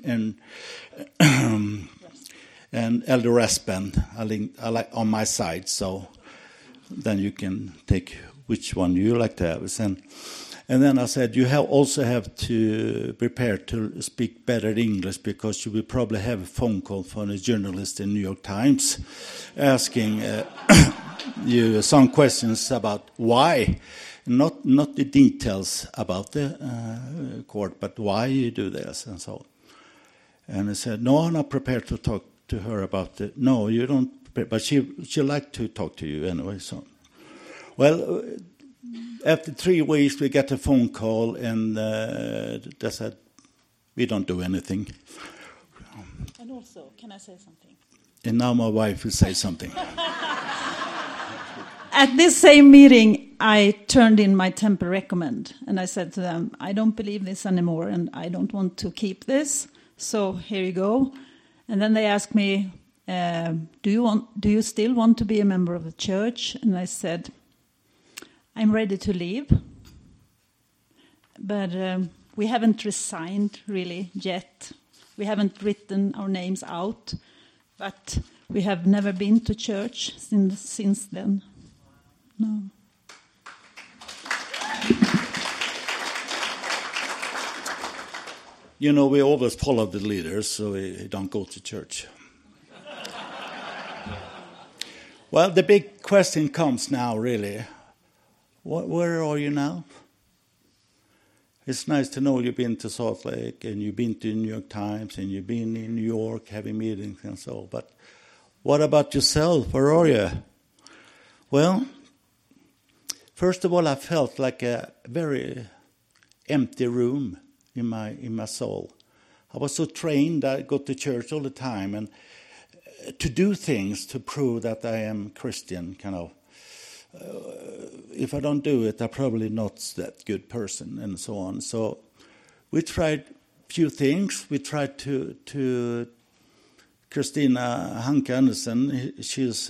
and Elder Raspen. I like on my side, so then you can take which one you like to have. And then I said, you also have to prepare to speak better English, because you will probably have a phone call from a journalist in New York Times asking you some questions about why, not the details about the court, but why you do this and so on. And I said, no, I'm not prepared to talk to her about it. No, you don't, but she like to talk to you anyway. So, well, after 3 weeks, we got a phone call, and they said, we don't do anything. And also, can I say something? And now my wife will say something. At this same meeting, I turned in my temple recommend, and I said to them, I don't believe this anymore, and I don't want to keep this, so here you go. And then they asked me, do you still want to be a member of the church? And I said, I'm ready to leave, but we haven't resigned really yet. We haven't written our names out, but we have never been to church since then. No. You know, we always follow the leaders, so we don't go to church. Well, the big question comes now, really. Where are you now? It's nice to know you've been to Salt Lake, and you've been to New York Times, and you've been in New York having meetings and so. But what about yourself? Where are you? Well, first of all, I felt like a very empty room in my soul. I was so trained, I go to church all the time, and to do things to prove that I am Christian, kind of. If I don't do it, I'm probably not that good person, and so on. So we tried a few things. We tried to Christina Hanke Andersen. She's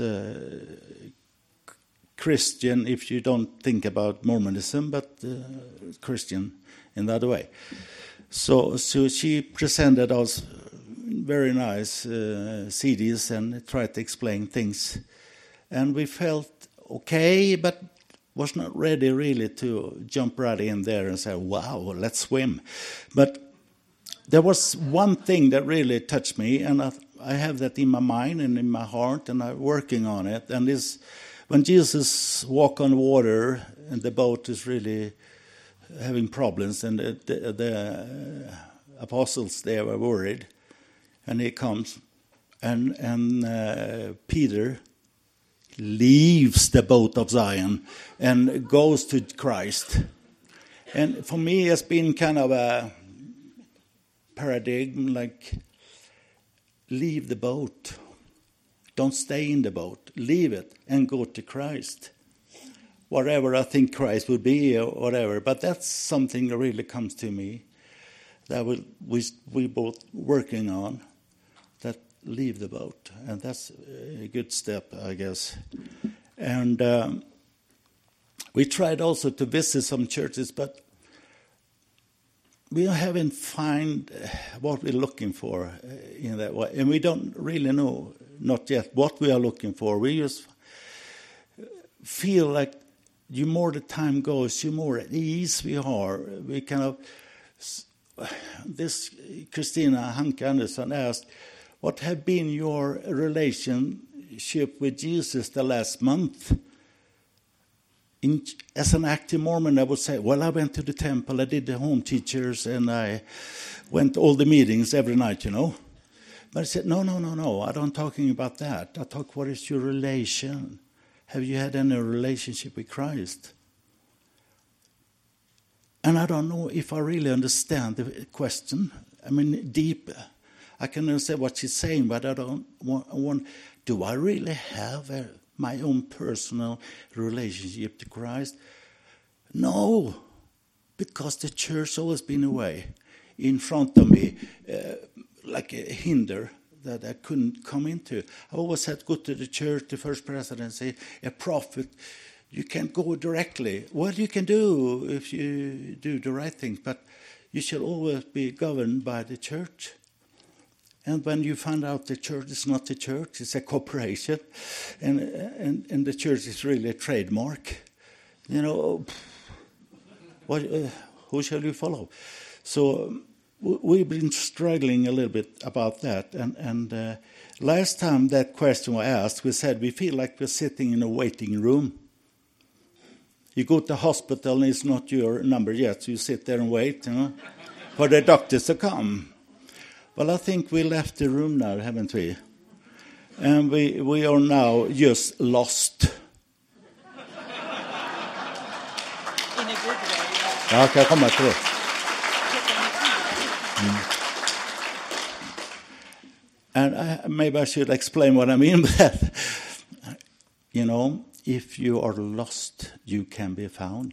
Christian if you don't think about Mormonism, but Christian in the other way. So she presented us very nice CDs and tried to explain things. And we felt okay, but was not ready really to jump right in there and say, wow, let's swim. But there was one thing that really touched me, and I have that in my mind and in my heart, and I'm working on it. And this, when Jesus walked on water and the boat is really having problems, and the apostles there were worried, and he comes, and Peter leaves the boat of Zion and goes to Christ. And for me, it's been kind of a paradigm, like, leave the boat. Don't stay in the boat. Leave it and go to Christ. Whatever I think Christ would be or whatever. But that's something that really comes to me that we both working on, that leave the boat. And that's a good step, I guess. And we tried also to visit some churches, but we haven't found what we're looking for in that way. And we don't really know, not yet, what we are looking for. We just feel like the more the time goes, the more at ease we are. We kind of, this Christina Hanke Andersen asked, what have been your relationship with Jesus the last month? As an active Mormon, I would say, well, I went to the temple, I did the home teachers, and I went to all the meetings every night, you know. But I said, no, I'm not talking about that. I talk, what is your relation? Have you had any relationship with Christ? And I don't know if I really understand the question. I mean, deep. I can understand what she's saying, but I don't want do I really have my own personal relationship to Christ? No, because the church always been away in front of me, like a hinder that I couldn't come into. I always had to go to the church, the first presidency, a prophet. You can't go directly. What you can do if you do the right things, but you should always be governed by the church. And when you find out the church is not a church, it's a corporation, and the church is really a trademark, who shall you follow? So we've been struggling a little bit about that. And last time that question was asked, we said we feel like we're sitting in a waiting room. You go to the hospital and it's not your number yet, so you sit there and wait, for the doctors to come. Well, I think we left the room now, haven't we? And we are now just lost. In a good way. Ja, kan jag komma till det? And maybe I should explain what I mean by that. If you are lost, you can be found.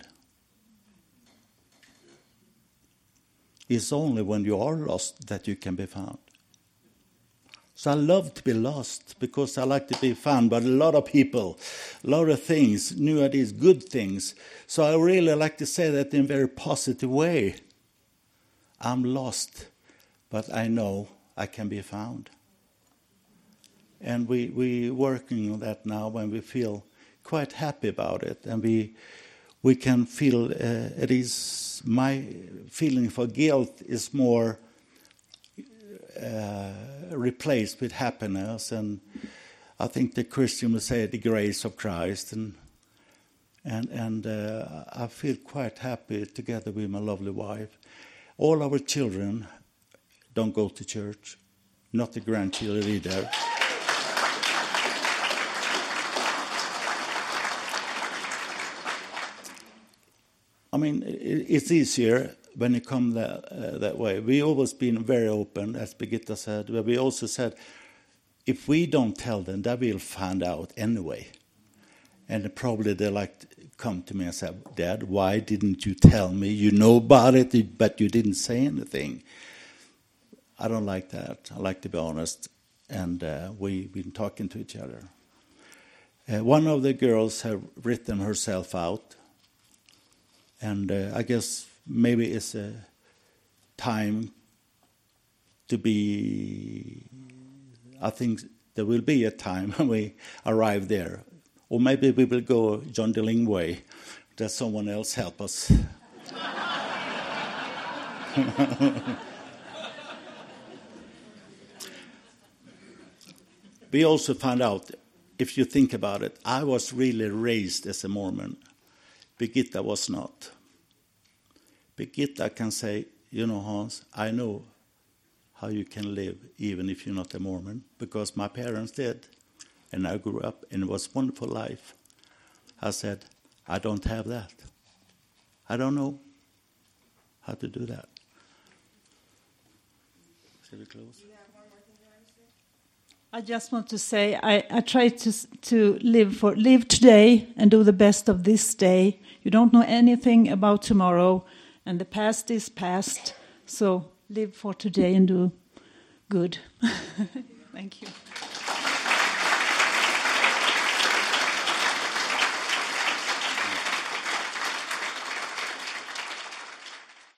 It's only when you are lost that you can be found. So I love to be lost because I like to be found by a lot of people, a lot of things, new ideas, good things. So I really like to say that in a very positive way. I'm lost, but I know I can be found. And we're working on that now when we feel quite happy about it. And we can feel it is my feeling for guilt is more replaced with happiness, and I think the Christian would say the grace of Christ, and I feel quite happy together with my lovely wife. All our children don't go to church, not the grandchildren either. I mean, it's easier when it comes that way. We've always been very open, as Birgitta said. But we also said, if we don't tell them, they will find out anyway. And probably they come to me and say, Dad, why didn't you tell me? You know about it, but you didn't say anything. I don't like that. I like to be honest. And we've been talking to each other. One of the girls have written herself out. And I guess maybe it's a time to be, I think there will be a time when we arrive there. Or maybe we will go John Dilling way, that someone else help us. We also found out, if you think about it, I was really raised as a Mormon. Birgitta was not. Birgitta can say, Hans, I know how you can live even if you're not a Mormon, because my parents did, and I grew up, and it was a wonderful life. I said, I don't have that. I don't know how to do that. Shall we close? I just want to say I try to live today and do the best of this day. You don't know anything about tomorrow, and the past is past. So live for today and do good. Thank you.